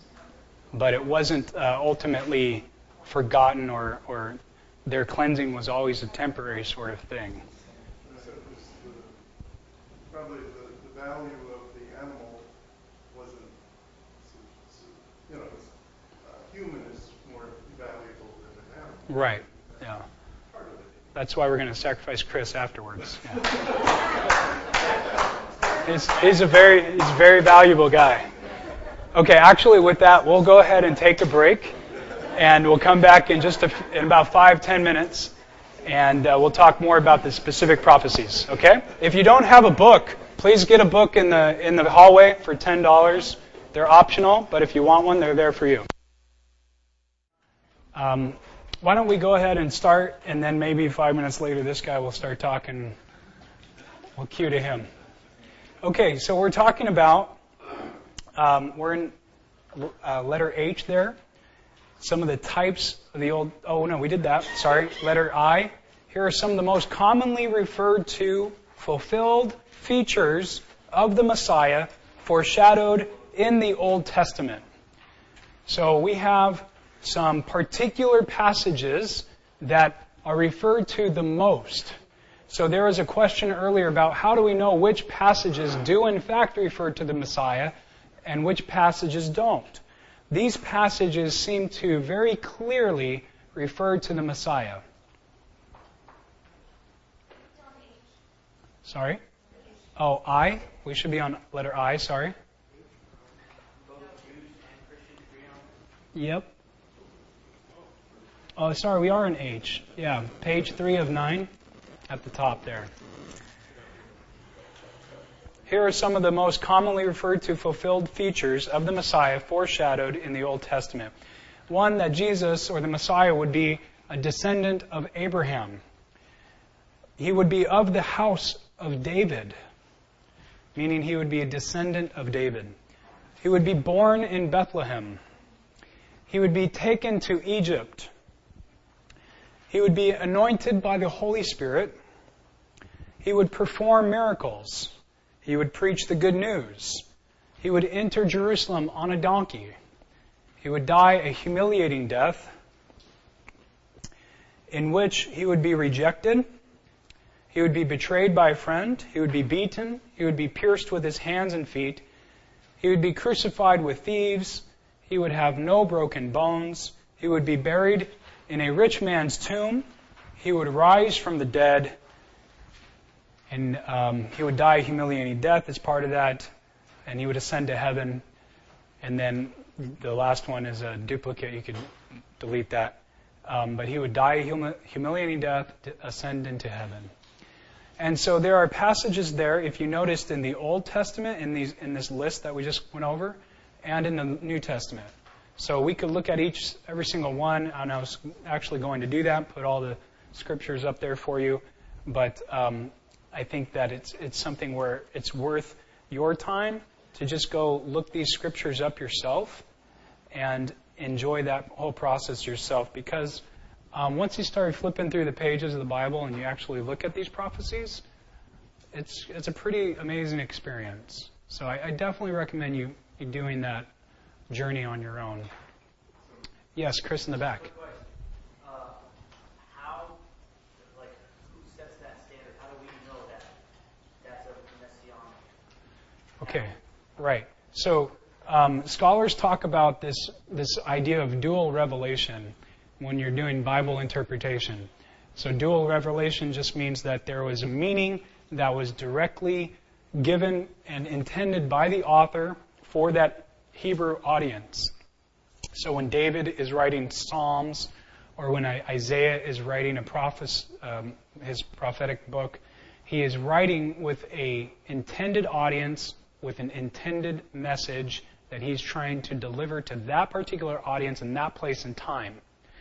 But it wasn't uh, ultimately forgotten, or, or their cleansing was always a temporary sort of thing. So it was the, probably the, the value of the animal wasn't, so, so, you know, it's, uh, human is more valuable than an animal. Right, yeah. Part of it. That's why we're going to sacrifice Chris afterwards. Yeah. he's, he's a very he's a very valuable guy. Okay, actually, with that, we'll go ahead and take a break, and we'll come back in just a, in about five, ten minutes, and uh, we'll talk more about the specific prophecies. Okay? If you don't have a book, please get a book in the in the hallway for ten dollars. They're optional, but if you want one, they're there for you. Um, why don't we go ahead and start, and then maybe five minutes later, this guy will start talking. We'll cue to him. Okay, so we're talking about. Um, we're in uh, letter H there. Some of the types of the old... Oh, no, we did that. Sorry. Letter I. Here are some of the most commonly referred to fulfilled features of the Messiah foreshadowed in the Old Testament. So we have some particular passages that are referred to the most. So there was a question earlier about how do we know which passages do in fact refer to the Messiah and which passages don't. These passages seem to very clearly refer to the Messiah. Sorry? Oh, I? We should be on letter I, sorry. Yep. Oh, sorry, we are in H. Yeah, page three of nine at the top there. Here are some of the most commonly referred to fulfilled features of the Messiah foreshadowed in the Old Testament. One, that Jesus, or the Messiah, would be a descendant of Abraham. He would be of the house of David, meaning he would be a descendant of David. He would be born in Bethlehem. He would be taken to Egypt. He would be anointed by the Holy Spirit. He would perform miracles. He would preach the good news. He would enter Jerusalem on a donkey. He would die a humiliating death in which he would be rejected. He would be betrayed by a friend. He would be beaten. He would be pierced with his hands and feet. He would be crucified with thieves. He would have no broken bones. He would be buried in a rich man's tomb. he would rise from the dead, and um, he would die a humiliating death as part of that, and he would ascend to heaven. And then the last one is a duplicate. You could delete that. Um, but he would die a humi- humiliating death, to ascend into heaven. And so there are passages there, if you noticed in the Old Testament, in these in this list that we just went over, and in the New Testament. So we could look at each, every single one, and I was actually going to do that, put all the scriptures up there for you. But um, I think that it's it's something where it's worth your time to just go look these scriptures up yourself and enjoy that whole process yourself. Because um, once you start flipping through the pages of the Bible and you actually look at these prophecies, it's it's a pretty amazing experience. So I, I definitely recommend you, you doing that journey on your own. Yes, Chris in the back. Uh, how, like, who sets that standard? How do we know that that's a messianic? Okay, right. So um, scholars talk about this this idea of dual revelation when you're doing Bible interpretation. So dual revelation just means that there was a meaning that was directly given and intended by the author for that Hebrew audience. So when David is writing Psalms, or when Isaiah is writing a prophet, um, his prophetic book, he is writing with a intended audience, with an intended message that he's trying to deliver to that particular audience in that place and time.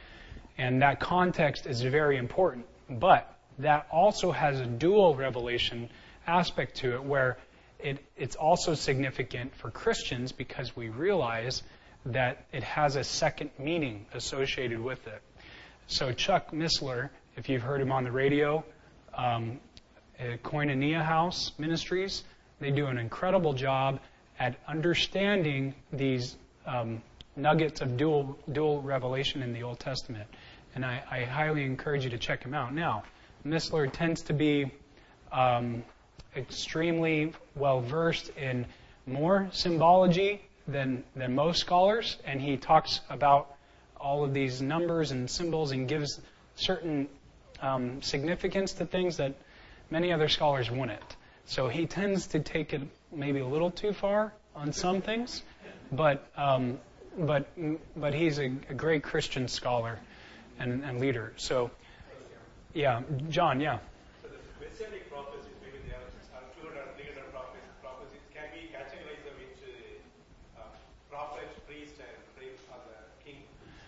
And that context is very important. But that also has a dual revelation aspect to it, where it, it's also significant for Christians because we realize that it has a second meaning associated with it. So Chuck Missler, if you've heard him on the radio, um, at Koinonia House Ministries, they do an incredible job at understanding these um, nuggets of dual dual revelation in the Old Testament. And I, I highly encourage you to check him out. Now, Missler tends to be um, extremely well versed in more symbology than than most scholars, and he talks about all of these numbers and symbols and gives certain um, significance to things that many other scholars wouldn't. So he tends to take it maybe a little too far on some things, but um, but but he's a, a great Christian scholar and, and leader. So, yeah, John, yeah. So the messianic prophecies, maybe there are two hundred, three hundred prophecies. Can we categorize them into uh, prophet, priest, and priest or the king?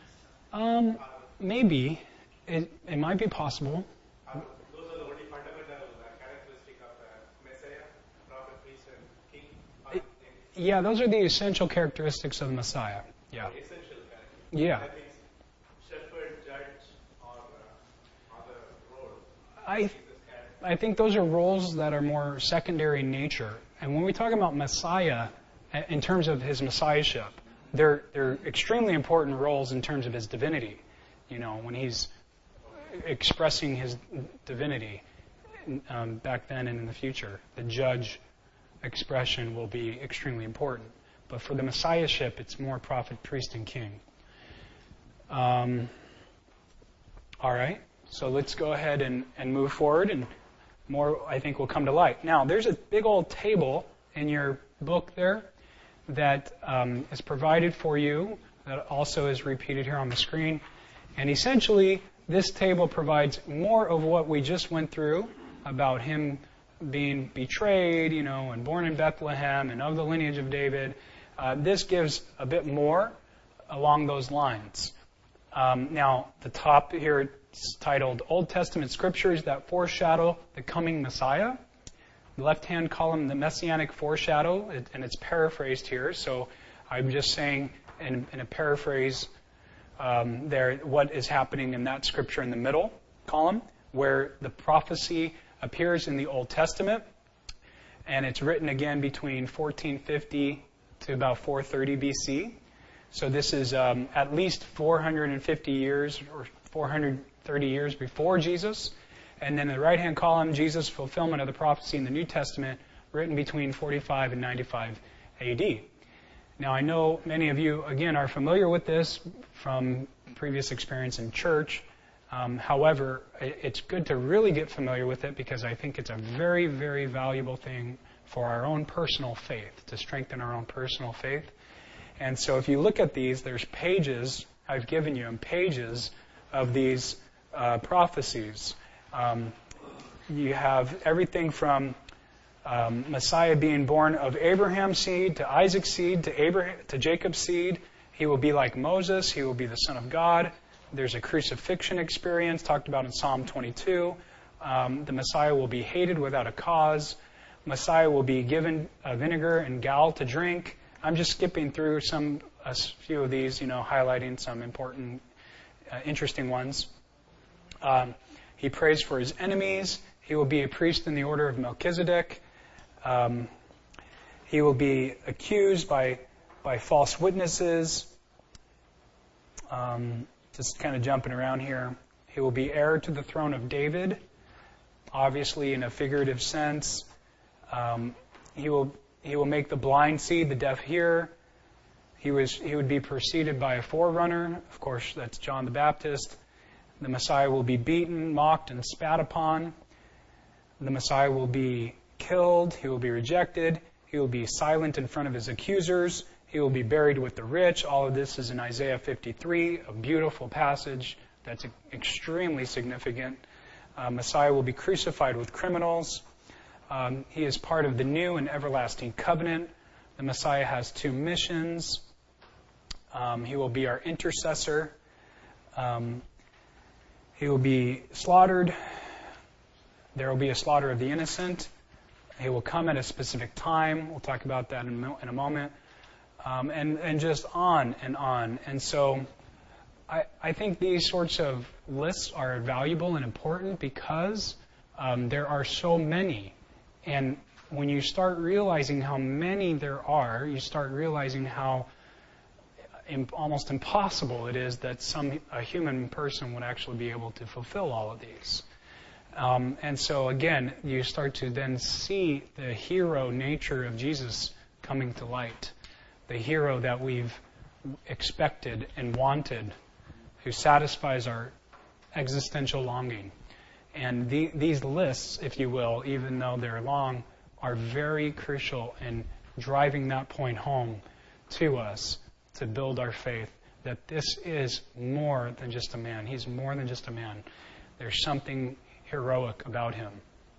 Um, maybe. It, it might be possible. Uh, those are the only fundamental uh, characteristic of the Messiah, prophet, priest, and king. It, yeah, those are the essential characteristics of the Messiah. Yeah. Essential characteristics. Yeah. That means shepherd, judge, or uh, other role. I, I think those are roles that are more secondary in nature. And when we talk about Messiah, in terms of his messiahship, they're they're extremely important roles in terms of his divinity. You know, when he's expressing his divinity um, back then and in the future, the judge expression will be extremely important. But for the messiahship, it's more prophet, priest, and king. Um, all right, so let's go ahead and, and move forward, and more, I think, will come to light. Now, there's a big old table in your book there that um, is provided for you, that also is repeated here on the screen. And essentially, this table provides more of what we just went through about him being betrayed, you know, and born in Bethlehem and of the lineage of David. Uh, this gives a bit more along those lines. Um, now, the top here is titled Old Testament Scriptures that Foreshadow the Coming Messiah. The left-hand column, the Messianic Foreshadow, it, and it's paraphrased here, so I'm just saying in, in a paraphrase um, there what is happening in that scripture in the middle column, where the prophecy appears in the Old Testament, and it's written again between fourteen fifty to about four thirty B C. So this is um, at least four hundred fifty years or four hundred thirty years before Jesus. And then in the right-hand column, Jesus' fulfillment of the prophecy in the New Testament, written between forty-five and ninety-five A D. Now, I know many of you, again, are familiar with this from previous experience in church. Um, however, it, it's good to really get familiar with it because I think it's a very, very valuable thing for our own personal faith, to strengthen our own personal faith. And so if you look at these, there's pages, I've given you, pages of these uh, prophecies. Um, you have everything from um, Messiah being born of Abraham's seed, to Isaac's seed, to Abraham, to Jacob's seed. He will be like Moses. He will be the Son of God. There's a crucifixion experience talked about in Psalm twenty-two. Um, the Messiah will be hated without a cause. Messiah will be given uh, vinegar and gall to drink. I'm just skipping through some, a few of these, you know, highlighting some important, uh, interesting ones. Um, he prays for his enemies. He will be a priest in the order of Melchizedek. Um, he will be accused by by false witnesses. Um, just kind of jumping around here. He will be heir to the throne of David, obviously in a figurative sense. Um, he will he will make the blind see, the deaf hear. He was he would be preceded by a forerunner. Of course, that's John the Baptist. The Messiah will be beaten, mocked, and spat upon. The Messiah will be killed. He will be rejected. He will be silent in front of his accusers. He will be buried with the rich. All of this is in Isaiah fifty-three, a beautiful passage that's extremely significant. Uh, Messiah will be crucified with criminals. Um, he is part of the new and everlasting covenant. The Messiah has two missions. Um, he will be our intercessor. Um, he will be slaughtered. There will be a slaughter of the innocent. He will come at a specific time. We'll talk about that in, in a moment. Um, and, and just on and on. And so I, I think these sorts of lists are valuable and important because um, there are so many. And when you start realizing how many there are, you start realizing how imp- almost impossible it is that some a human person would actually be able to fulfill all of these. Um, and so again, you start to then see the hero nature of Jesus coming to light. The hero that we've expected and wanted, who satisfies our existential longing. And the, these lists, if you will, even though they're long, are very crucial in driving that point home to us to build our faith that this is more than just a man. He's more than just a man. There's something heroic about him.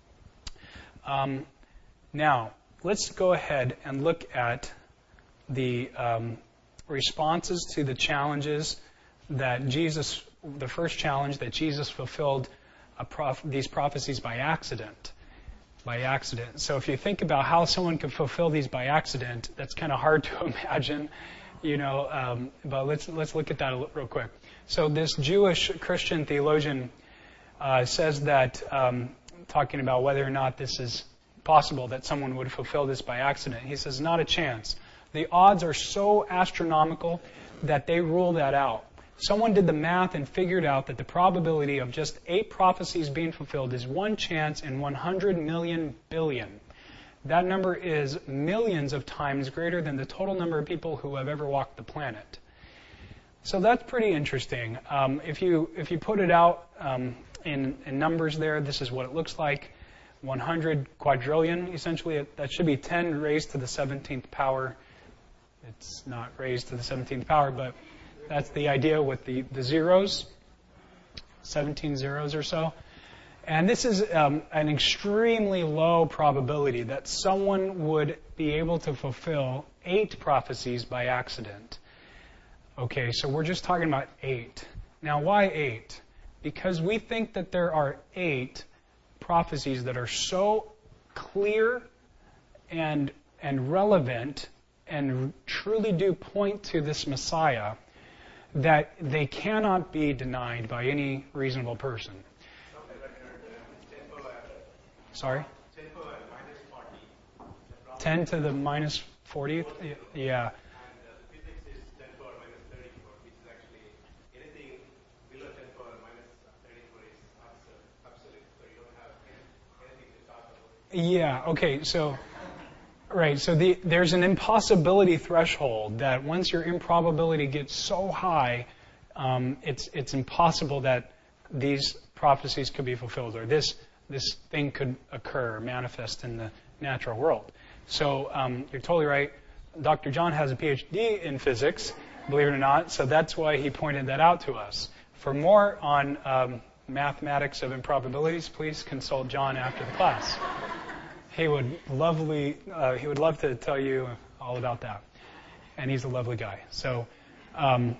Um, now, let's go ahead and look at the um, responses to the challenges that Jesus, the first challenge that Jesus fulfilled a prof- these prophecies by accident. By accident. So if you think about how someone could fulfill these by accident, that's kind of hard to imagine, you know. Um, but let's let's look at that real quick. So this Jewish Christian theologian uh, says that, um, talking about whether or not this is possible that someone would fulfill this by accident, he says, not a chance. The odds are so astronomical that they rule that out. Someone did the math and figured out that the probability of just eight prophecies being fulfilled is one chance in one hundred million billion. That number is millions of times greater than the total number of people who have ever walked the planet. So that's pretty interesting. Um, if you if you put it out um, in, in numbers there, this is what it looks like. one hundred quadrillion, essentially. That should be ten raised to the seventeenth power. It's not raised to the seventeenth power, but that's the idea with the, the zeros, seventeen zeros or so. And this is um, an extremely low probability that someone would be able to fulfill eight prophecies by accident. Okay, so we're just talking about eight. Now, why eight? Because we think that there are eight prophecies that are so clear and and relevant and truly do point to this Messiah that they cannot be denied by any reasonable person. Sorry? ten to the minus fortieth? Yeah. Yeah, okay, so, right, so the, there's an impossibility threshold that once your improbability gets so high, um, it's it's impossible that these prophecies could be fulfilled, or this this thing could occur, manifest in the natural world. So um, you're totally right. Doctor John has a P H D in physics, believe it or not, so that's why he pointed that out to us. For more on um, mathematics of improbabilities, please consult John after the class. He would lovely, uh, he would love to tell you all about that, and he's a lovely guy. So um,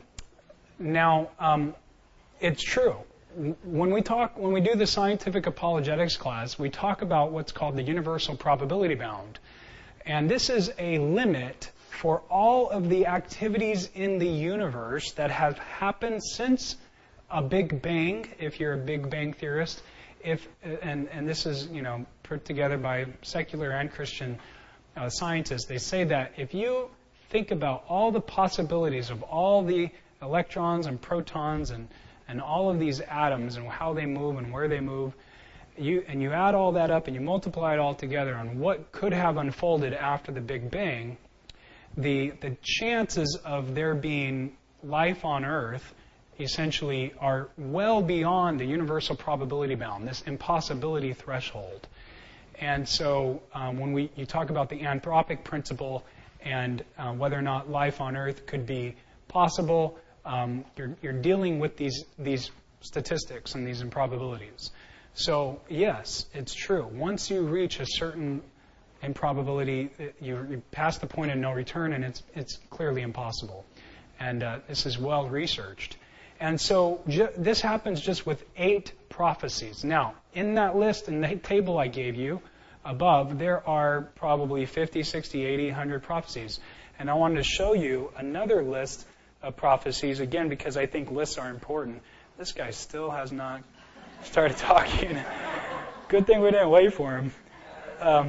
now um, it's true. When we talk, when we do the scientific apologetics class, we talk about what's called the universal probability bound. And this is a limit for all of the activities in the universe that have happened since a Big Bang, if you're a Big Bang theorist. If, and, and this is, you know, put together by secular and Christian uh, scientists. They say that if you think about all the possibilities of all the electrons and protons and and all of these atoms and how they move and where they move, you and you add all that up and you multiply it all together on what could have unfolded after the Big Bang, the the chances of there being life on Earth essentially are well beyond the universal probability bound, this impossibility threshold. And so um, when we you talk about the anthropic principle and uh, whether or not life on Earth could be possible, Um, you're, you're dealing with these these statistics and these improbabilities. So yes, it's true. Once you reach a certain improbability, you, you pass the point of no return, and it's it's clearly impossible. And uh, this is well researched. And so ju- this happens just with eight prophecies. Now, in that list, in the table I gave you above, there are probably fifty, sixty, eighty, one hundred prophecies. And I wanted to show you another list of prophecies, again, because I think lists are important. This guy still has not started talking. Good thing we didn't wait for him. Um,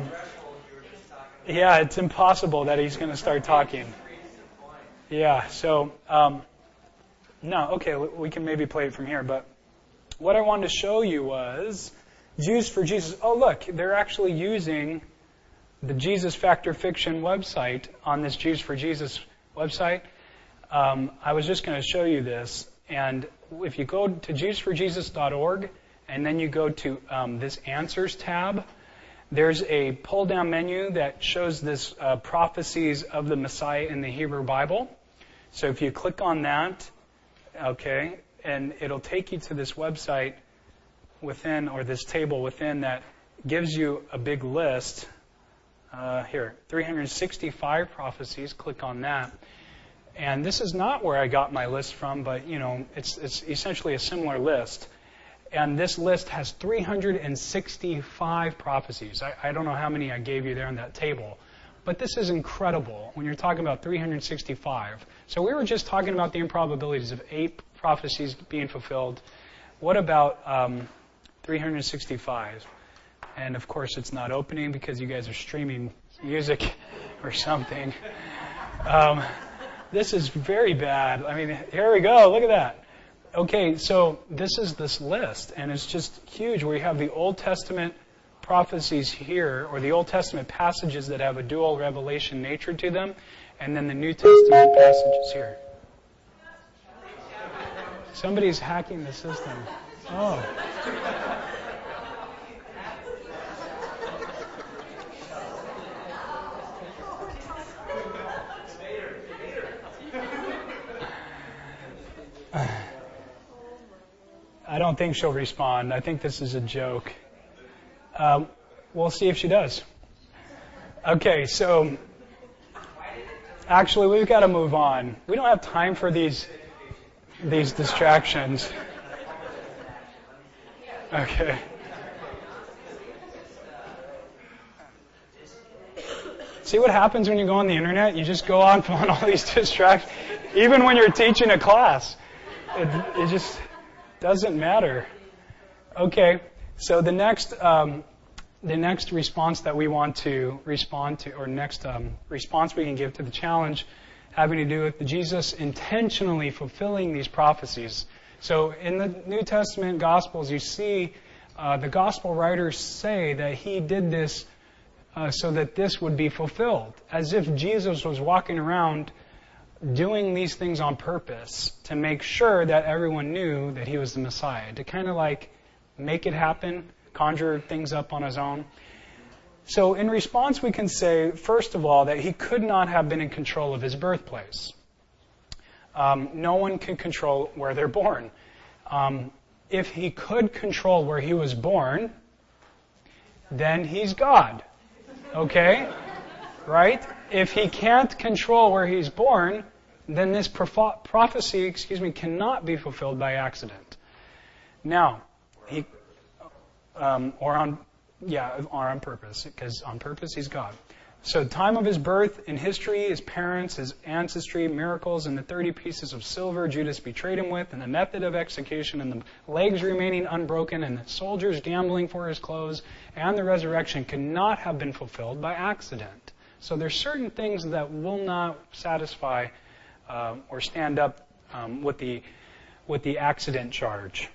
yeah, it's impossible that he's going to start talking. Yeah, so, um, no, okay, we can maybe play it from here, but what I wanted to show you was Jews for Jesus. Oh, look, they're actually using the Jesus Factor Fiction website on this Jews for Jesus website. Um, I was just going to show you this, and if you go to jews for jesus dot org, and then you go to um, this Answers tab, there's a pull-down menu that shows this uh, prophecies of the Messiah in the Hebrew Bible. So if you click on that, okay, and it'll take you to this website within, or this table within, that gives you a big list. Uh, here, three hundred sixty-five prophecies. Click on that. And this is not where I got my list from, but, you know, it's it's essentially a similar list. And this list has three hundred sixty-five prophecies. I, I don't know how many I gave you there on that table. But this is incredible when you're talking about three hundred sixty-five. So we were just talking about the improbabilities of eight prophecies being fulfilled. What about um, three hundred sixty-five? And, of course, it's not opening because you guys are streaming music or something. Um, this is very bad. I mean, here we go. Look at that. Okay, so this is this list, and it's just huge. We have the Old Testament prophecies here, or the Old Testament passages that have a dual revelation nature to them, and then the New Testament passages here. Somebody's hacking the system. Oh. I don't think she'll respond. I think this is a joke. Um, we'll see if she does. Okay, so actually we've got to move on. We don't have time for these these distractions. Okay. See what happens when you go on the internet? You just go on on all these distractions. Even when you're teaching a class, it, it just doesn't matter. Okay, so the next um, the next response that we want to respond to, or next um, response we can give to the challenge, having to do with the Jesus intentionally fulfilling these prophecies. So in the New Testament Gospels, you see uh, the Gospel writers say that he did this uh, so that this would be fulfilled, as if Jesus was walking around doing these things on purpose to make sure that everyone knew that he was the Messiah, to kind of like make it happen, conjure things up on his own. So in response, we can say, first of all, that he could not have been in control of his birthplace. Um, no one can control where they're born. Um, if he could control where he was born, then he's God. Okay? Right? If he can't control where he's born, then this proph- prophecy, excuse me, cannot be fulfilled by accident. Now, he, um, or on, yeah, or on purpose, because on purpose he's God. So, time of his birth in history, his parents, his ancestry, miracles, and the thirty pieces of silver Judas betrayed him with, and the method of execution, and the legs remaining unbroken, and the soldiers gambling for his clothes, and the resurrection could not have been fulfilled by accident. So, there's certain things that will not satisfy uh, or stand up um, with the with the accident charge.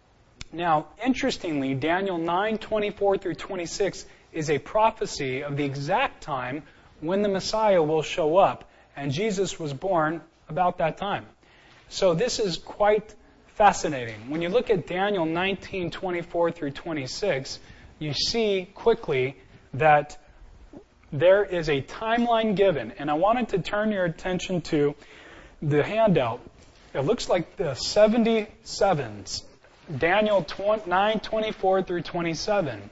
Now, interestingly, Daniel nine twenty-four through twenty-six is a prophecy of the exact time when the Messiah will show up, and Jesus was born about that time. So this is quite fascinating. When you look at Daniel nineteen twenty-four through twenty-six, you see quickly that there is a timeline given, and I wanted to turn your attention to the handout. It looks like the seventy-sevens. Daniel nine twenty-four through twenty-seven.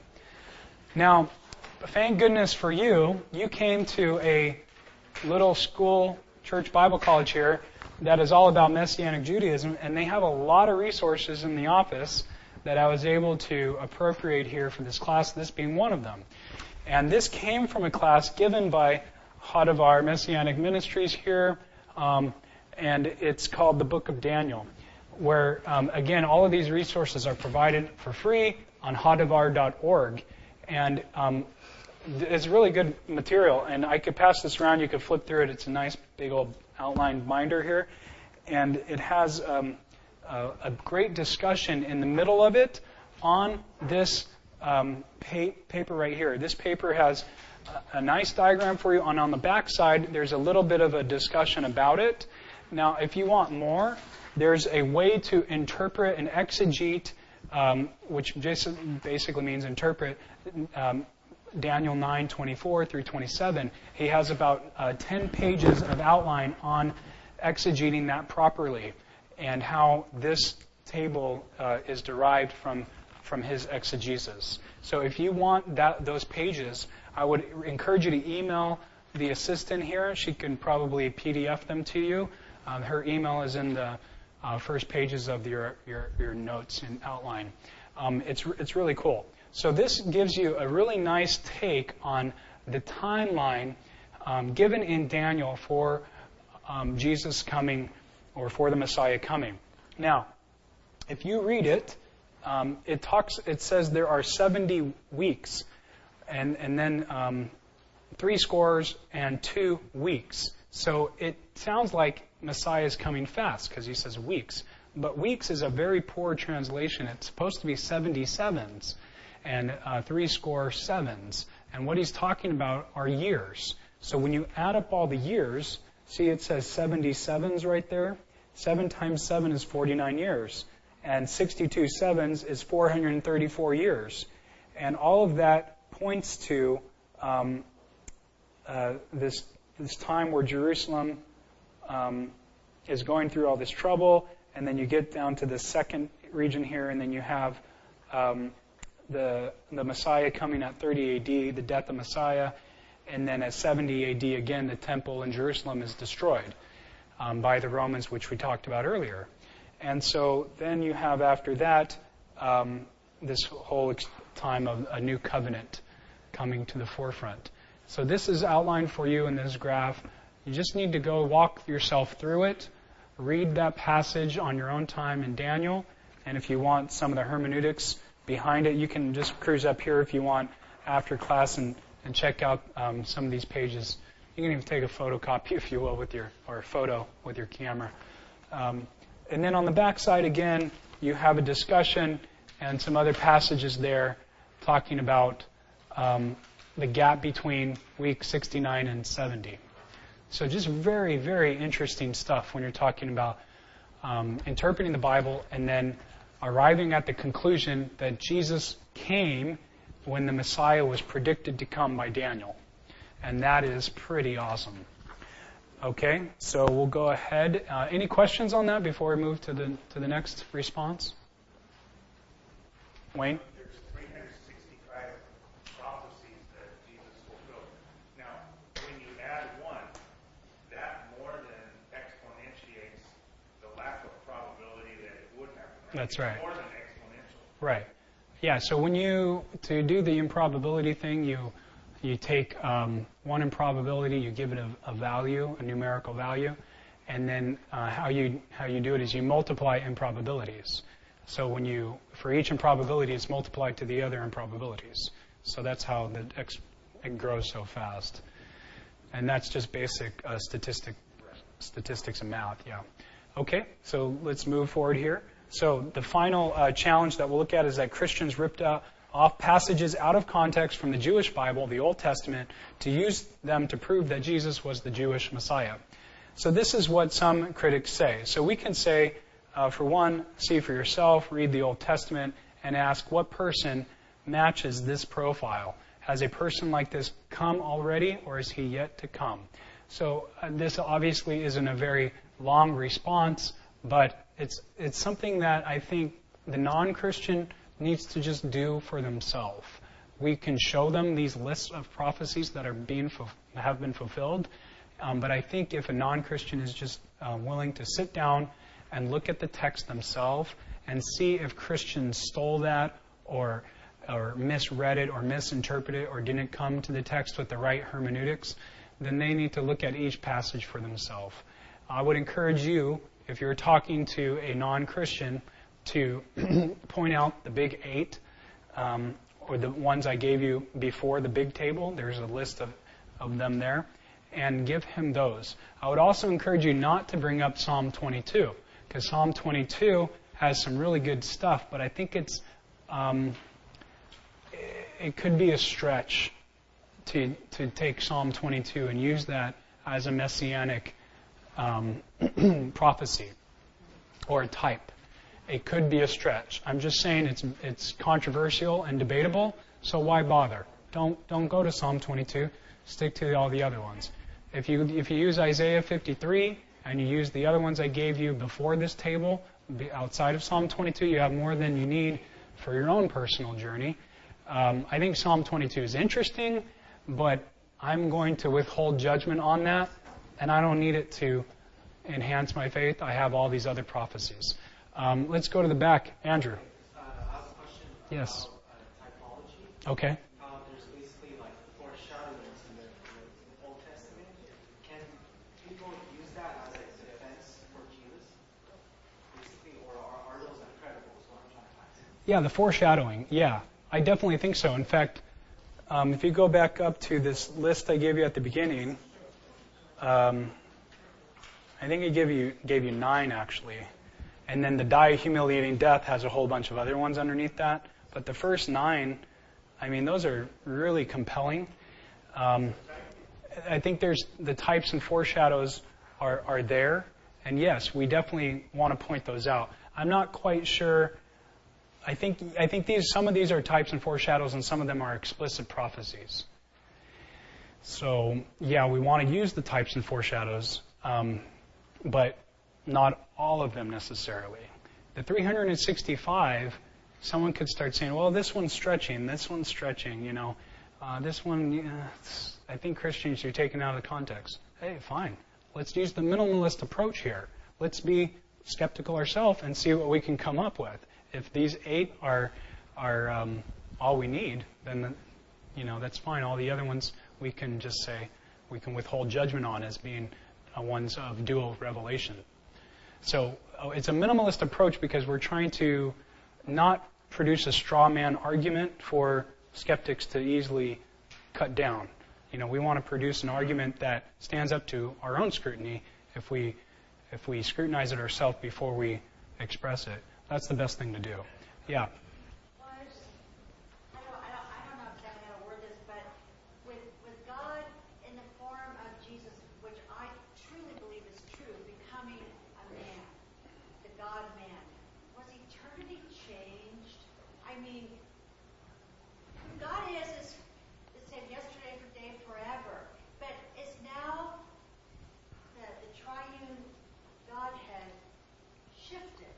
Now, thank goodness for you, you came to a little school, church Bible college here that is all about Messianic Judaism, and they have a lot of resources in the office that I was able to appropriate here for this class, this being one of them. And this came from a class given by Hadavar Messianic Ministries here, um, and it's called the Book of Daniel, where, um, again, all of these resources are provided for free on hadavar dot org. And um, it's really good material. And I could pass this around. You could flip through it. It's a nice big old outline binder here. And it has um, a, a great discussion in the middle of it on this um, pa- paper right here. This paper has a, a nice diagram for you. And on the back side, there's a little bit of a discussion about it. Now, if you want more, there's a way to interpret and exegete, um, which basically means interpret, um, Daniel nine twenty-four through twenty-seven. He has about uh, ten pages of outline on exegeting that properly and how this table uh, is derived from from his exegesis. So if you want that those pages, I would encourage you to email the assistant here. She can probably P D F them to you. Um, her email is in the uh, first pages of your, your, your notes and outline. Um, it's, it's really cool. So this gives you a really nice take on the timeline um, given in Daniel for um, Jesus coming, or for the Messiah coming. Now, if you read it, um, it talks. It says there are seventy weeks, and and then um, three scores and two weeks. So it sounds like Messiah is coming fast because he says weeks. But weeks is a very poor translation. It's supposed to be seventy-sevens and uh, three score sevens. And what he's talking about are years. So when you add up all the years, see it says seventy-sevens right there? seven times seven is forty-nine years. And sixty-two sevens is four hundred thirty-four years. And all of that points to um, uh, this this time where Jerusalem um, is going through all this trouble, and then you get down to the second region here, and then you have um, the the Messiah coming at thirty A D, the death of Messiah, and then at seventy A D again, the temple in Jerusalem is destroyed um, by the Romans, which we talked about earlier. And so then you have after that um, this whole ex- time of a new covenant coming to the forefront. So this is outlined for you in this graph. You just need to go walk yourself through it, read that passage on your own time in Daniel, and if you want some of the hermeneutics behind it, you can just cruise up here if you want after class and, and check out um, some of these pages. You can even take a photocopy, if you will, with your or a photo with your camera. Um, and then on the back side again, you have a discussion and some other passages there talking about um, the gap between week sixty-nine and seventy. So just very, very interesting stuff when you're talking about um, interpreting the Bible and then arriving at the conclusion that Jesus came when the Messiah was predicted to come by Daniel. And that is pretty awesome. Okay, so we'll go ahead. Uh, any questions on that before we move to the to the next response? Wayne? There's three hundred sixty-five prophecies that Jesus fulfilled. Now, when you add one, that more than exponentiates the lack of probability that it would happen. Right? That's right. It's more than exponential. Right. Yeah, so when you, to do the improbability thing, you you take um, one improbability, you give it a, a value, a numerical value, and then uh, how you how you do it is you multiply improbabilities. So when you, for each improbability, it's multiplied to the other improbabilities. So that's how the ex, it grows so fast. And that's just basic uh, statistic statistics and math, yeah. Okay, so let's move forward here. So the final uh, challenge that we'll look at is that Christians ripped uh, off passages out of context from the Jewish Bible, the Old Testament, to use them to prove that Jesus was the Jewish Messiah. So this is what some critics say. So we can say, uh, for one, see for yourself, read the Old Testament, and ask what person matches this profile. Has a person like this come already, or is he yet to come? So uh, this obviously isn't a very long response, but it's it's something that I think the non-Christian needs to just do for themselves. We can show them these lists of prophecies that are being have been fulfilled, um, but I think if a non-Christian is just uh, willing to sit down and look at the text themselves and see if Christians stole that or or misread it or misinterpreted it or didn't come to the text with the right hermeneutics, then they need to look at each passage for themselves. I would encourage you, if you're talking to a non-Christian, to point out the big eight, um, or the ones I gave you before the big table. There's a list of, of them there, and give him those. I would also encourage you not to bring up Psalm twenty-two, because Psalm twenty-two has some really good stuff, but I think it's um, it could be a stretch to to take Psalm twenty-two and use that as a messianic um, prophecy or a type. It could be a stretch. I'm just saying it's it's controversial and debatable, so why bother? Don't don't go to Psalm twenty-two. Stick to all the other ones. If you if you use Isaiah fifty-three and you use the other ones I gave you before this table, outside of Psalm twenty-two, you have more than you need for your own personal journey. Um, I think Psalm twenty-two is interesting, but I'm going to withhold judgment on that, and I don't need it to enhance my faith. I have all these other prophecies. Um, let's go to the back. Andrew. Uh, I have a question yes. about uh, typology. Okay. Um, there's basically like foreshadowings in the, in the Old Testament. Can people use that as a defense for Jesus? Basically, or are, are those incredible is what I'm trying to ask. Yeah, the foreshadowing. Yeah, I definitely think so. In fact, um, if you go back up to this list I gave you at the beginning, um, I think I gave you gave you nine actually. And then the die a humiliating death has a whole bunch of other ones underneath that. But the first nine, I mean, those are really compelling. Um, I think there's the types and foreshadows are, are there. And yes, we definitely want to point those out. I'm not quite sure. I think I think these some of these are types and foreshadows, and some of them are explicit prophecies. So yeah, we want to use the types and foreshadows, um, but not all of them necessarily. The three hundred sixty-five, someone could start saying, well, this one's stretching, this one's stretching, you know. Uh, this one, yeah, I think Christians are taken out of the context. Hey, fine. Let's use the minimalist approach here. Let's be skeptical ourselves and see what we can come up with. If these eight are are um, all we need, then, you know, that's fine. All the other ones we can just say, we can withhold judgment on as being uh, ones of dual revelation. So uh, it's a minimalist approach because we're trying to not produce a straw man argument for skeptics to easily cut down. You know, we want to produce an argument that stands up to our own scrutiny if we if we scrutinize it ourselves before we express it. That's the best thing to do. Yeah. Well, I just, I don't, I don't, I don't know exactly how to word this, but with with God in the form of Jesus, which I I mean, who God is is the same yesterday, today, forever. But it's now that the triune Godhead shifted.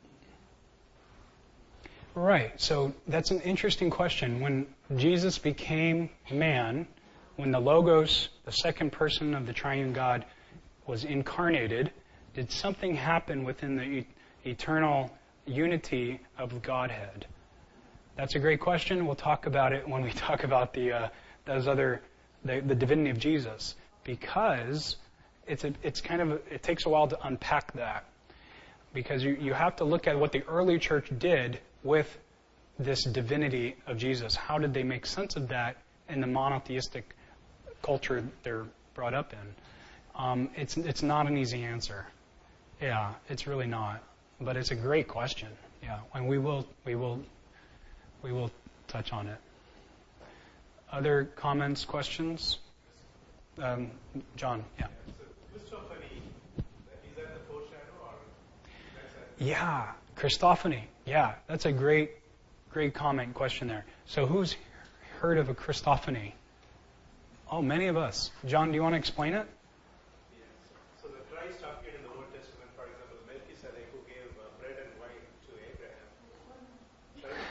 Right. So that's an interesting question. When Jesus became man, when the Logos, the second person of the triune God, was incarnated, did something happen within the e- eternal unity of the Godhead? That's a great question. We'll talk about it when we talk about the uh, those other the, the divinity of Jesus, because it's a, it's kind of a, it takes a while to unpack that, because you you have to look at what the early church did with this divinity of Jesus. How did they make sense of that in the monotheistic culture they're brought up in? Um, it's it's not an easy answer. Yeah, it's really not. But it's a great question. Yeah, and we will we will we will touch on it. Other comments, questions? Um, John, yeah. Christophany, is that the foreshadow or that's a... Yeah, Christophany. Yeah, that's a great great comment question there. So who's heard of a Christophany? Oh, many of us. John, do you want to explain it? So the Christ appeared in the Old Testament, for example, Melchizedek, who gave uh, bread and wine to Abraham. Right?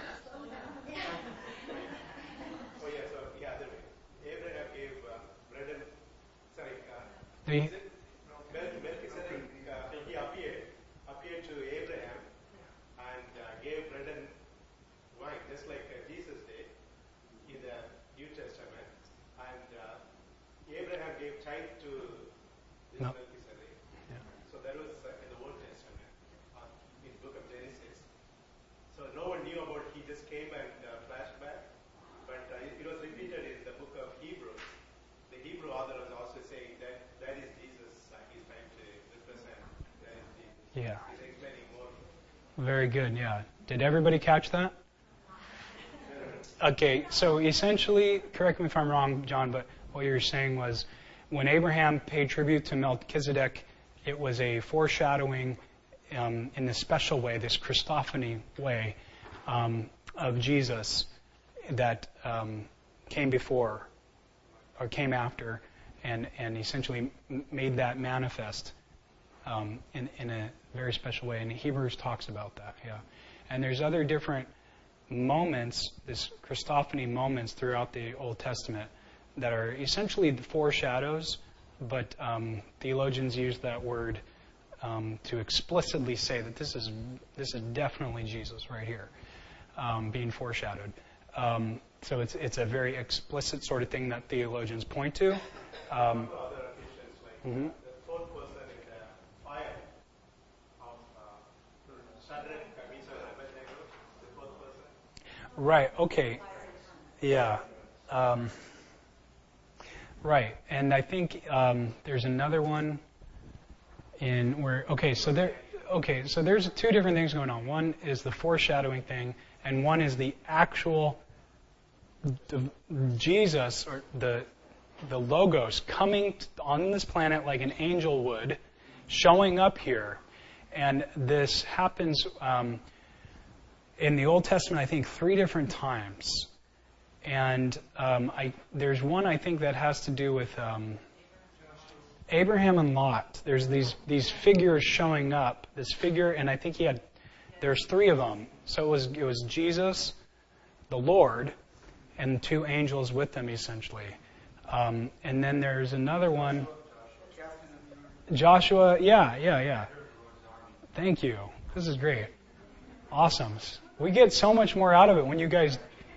Oh yeah, so yeah, the, Abraham gave uh, bread and sorry, uh, The, is it? No, Mel- Melchizedek, uh, he appeared appeared to Abraham and uh, gave bread and wine, just like uh, Jesus did in the New Testament. And uh, Abraham gave tithe to this No. Melchizedek. Yeah. So that was uh, in the Old Testament, uh, in the book of Genesis. So no one knew about. He just came and uh, flashed back, but uh, it, it was repeated in the book of Hebrews. The Hebrew author was also saying that that is Jesus. Uh, he's trying to represent that is Jesus. Yeah. He's explaining more. Very good, yeah. Did everybody catch that? Okay, so essentially, correct me if I'm wrong, John, but what you were saying was when Abraham paid tribute to Melchizedek, it was a foreshadowing um, in this special way, this Christophany way, um, of Jesus that um, came before or came after and, and essentially m- made that manifest um, in, in a very special way. And Hebrews talks about that, yeah. And there's other different moments, this Christophany moments throughout the Old Testament that are essentially the foreshadows, but um, theologians use that word um, to explicitly say that this is this is definitely Jesus right here, um, being foreshadowed. Um, so it's it's a very explicit sort of thing that theologians point to. Um, Other occasions, like mm-hmm. uh, the fourth person in the fire of uh, Shadrach, Meshach, and Abednego, the fourth person. Right. Okay. Yeah. Um, right. And I think um, there's another one in where. Okay. So there. Okay. So there's two different things going on. One is the foreshadowing thing, and one is the actual the, Jesus or the the Logos coming on this planet like an angel would, showing up here, and this happens. Um, In the Old Testament, I think three different times, and um, I, there's one I think that has to do with um, Abraham and Lot. There's these these figures showing up. This figure, and I think he had. There's three of them. So it was it was Jesus, the Lord, and two angels with them essentially. Um, and then there's another one. Joshua. Yeah, yeah, yeah. Thank you. This is great. Awesome. We get so much more out of it when you guys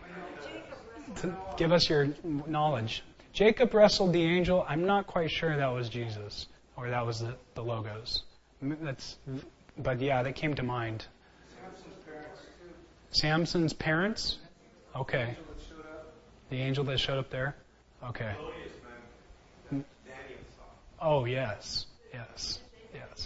t- give us your knowledge. Jacob wrestled the angel. I'm not quite sure that was Jesus or that was the, the Logos. That's, but yeah, that came to mind. Samson's parents, too. Samson's parents? Okay. The angel that showed up. The angel that showed up there? Okay. Glorious man that Daniel saw. Oh, yes. Yes. Yes.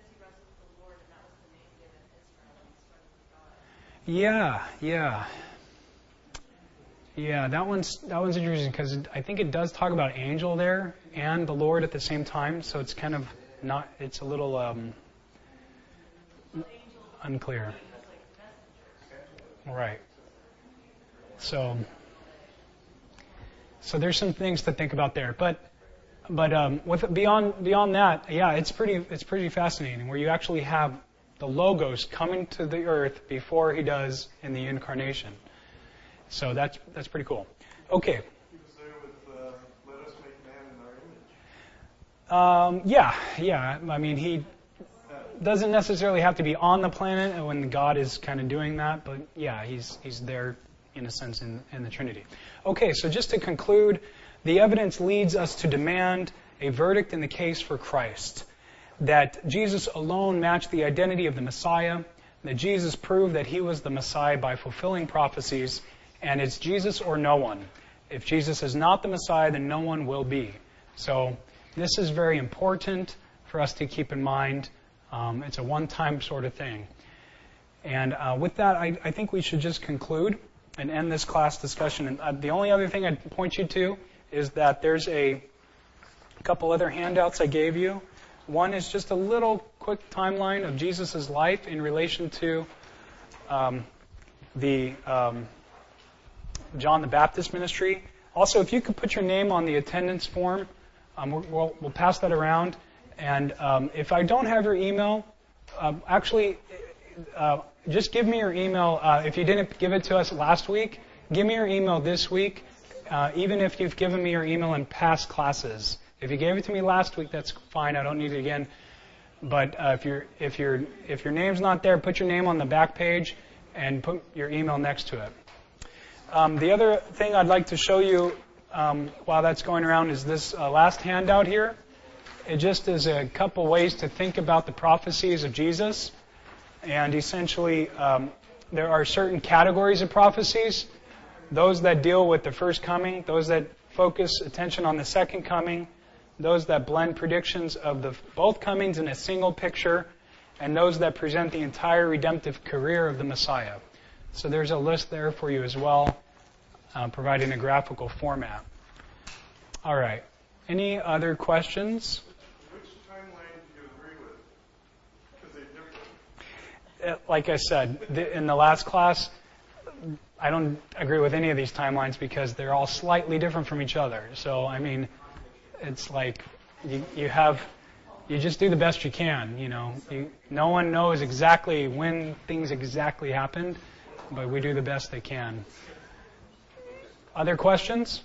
Yeah, yeah. Yeah, that one's that one's interesting because I think it does talk about angel there and the Lord at the same time, so it's kind of not. It's a little um, unclear. Right. So, so there's some things to think about there. But, but um, with beyond beyond that, yeah, it's pretty it's pretty fascinating where you actually have the Logos coming to the earth before he does in the incarnation. So that's that's pretty cool. Okay. He was there with, uh, let us make man in our image. Um, yeah, yeah. I mean, he doesn't necessarily have to be on the planet when God is kind of doing that, but yeah, he's he's there in a sense in, in the Trinity. Okay, so just to conclude, the evidence leads us to demand a verdict in the case for Christ, that Jesus alone matched the identity of the Messiah, that Jesus proved that he was the Messiah by fulfilling prophecies, and it's Jesus or no one. If Jesus is not the Messiah, then no one will be. So this is very important for us to keep in mind. Um, it's a one-time sort of thing. And uh, with that, I, I think we should just conclude and end this class discussion. And uh, the only other thing I'd point you to is that there's a couple other handouts I gave you. One is just a little quick timeline of Jesus' life in relation to um, the um, John the Baptist ministry. Also, if you could put your name on the attendance form, um, we'll, we'll pass that around. And um, if I don't have your email, uh, actually, uh, just give me your email. Uh, if you didn't give it to us last week, give me your email this week, uh, even if you've given me your email in past classes. If you gave it to me last week, that's fine. I don't need it again. But uh, if your if your if your name's not there, put your name on the back page and put your email next to it. Um, the other thing I'd like to show you um, while that's going around is this uh, last handout here. It just is a couple ways to think about the prophecies of Jesus. And essentially, um, there are certain categories of prophecies. Those that deal with the first coming, those that focus attention on the second coming, those that blend predictions of the both comings in a single picture, and those that present the entire redemptive career of the Messiah. So there's a list there for you as well, uh, providing a graphical format. All right. Any other questions? Which timeline do you agree with? Because they're different. Like I said, the, in the last class, I don't agree with any of these timelines because they're all slightly different from each other. So, I mean, it's like you, you have, you just do the best you can, you know. You, no one knows exactly when things exactly happened, but we do the best they can. Other questions?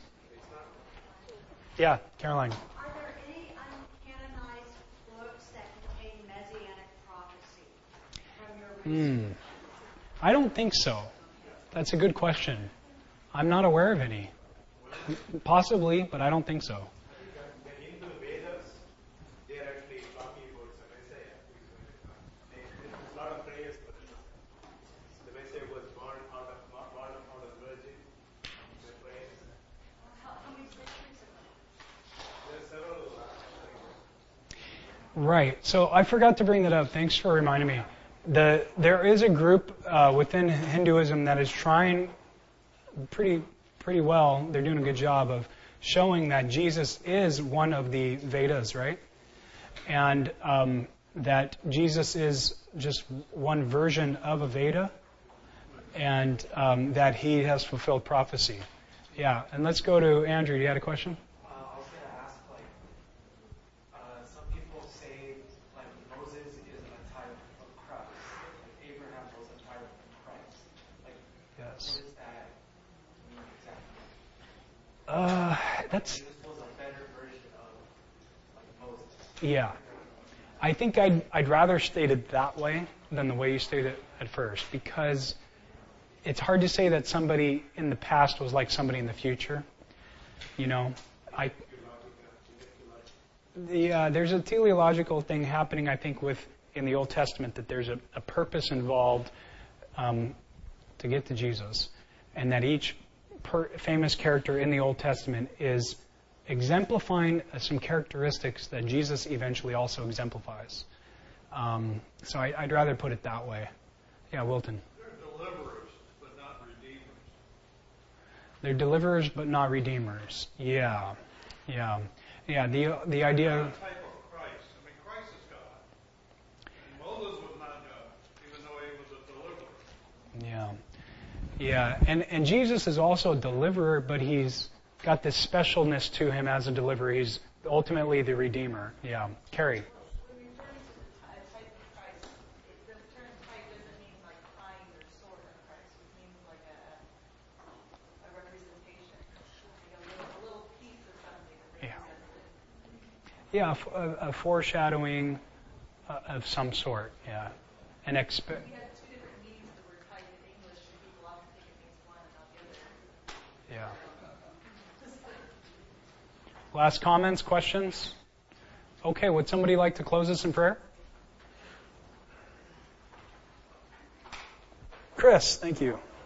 Yeah, Caroline. Are there any uncanonized books that contain messianic prophecy from your research? Hmm. I don't think so. That's a good question. I'm not aware of any. Possibly, but I don't think so. In the Vedas, they are actually talking about the Messiah. It's not a prayer for Jesus. The Messiah was born out of born out of virgin. The prayer. How, how many centuries ago? There are several. Right. So I forgot to bring that up. Thanks for reminding me. The, there is a group uh, within Hinduism that is trying pretty pretty well. They're doing a good job of showing that Jesus is one of the Vedas, right? And um, that Jesus is just one version of a Veda, and um, that he has fulfilled prophecy. Yeah. And let's go to Andrew. You had a question? Uh, I was going to ask, like, uh, some people say, like, Moses is a type of Christ. Like, Abraham was a type of Christ. Like, Yes. what does that mean exactly? Uh, that's Jesus was a better version of, like, Moses. yeah. I think I'd I'd rather state it that way than the way you stated it at first, because it's hard to say that somebody in the past was like somebody in the future. You know, I. The, uh, there's a teleological thing happening, I think, with in the Old Testament, that there's a, a purpose involved um, to get to Jesus, and that each per, famous character in the Old Testament is exemplifying uh, some characteristics that Jesus eventually also exemplifies. Um, so I, I'd rather put it that way. Yeah, Wilton. They're deliverers, but not redeemers. They're deliverers, but not redeemers. Yeah, yeah, yeah. The the idea. They're a type of Christ. I mean, Christ is God. And Moses was not God, even though he was a deliverer. Yeah, Yeah, and, and Jesus is also a deliverer, but he's got this specialness to him as a deliverer. He's ultimately the Redeemer. Yeah. Carrie. When you turn to the ty- type of Christ, it, the term type doesn't mean like kind or sort of Christ. It means like a, a representation, like a little, a little piece of something that Yeah. represents it. Yeah, a, a foreshadowing uh, of some sort. Yeah. An exp- We have two different meanings of the word type in English, and people often think it means one and not the other. Yeah. Last comments, questions? Okay, would somebody like to close us in prayer? Chris, thank you.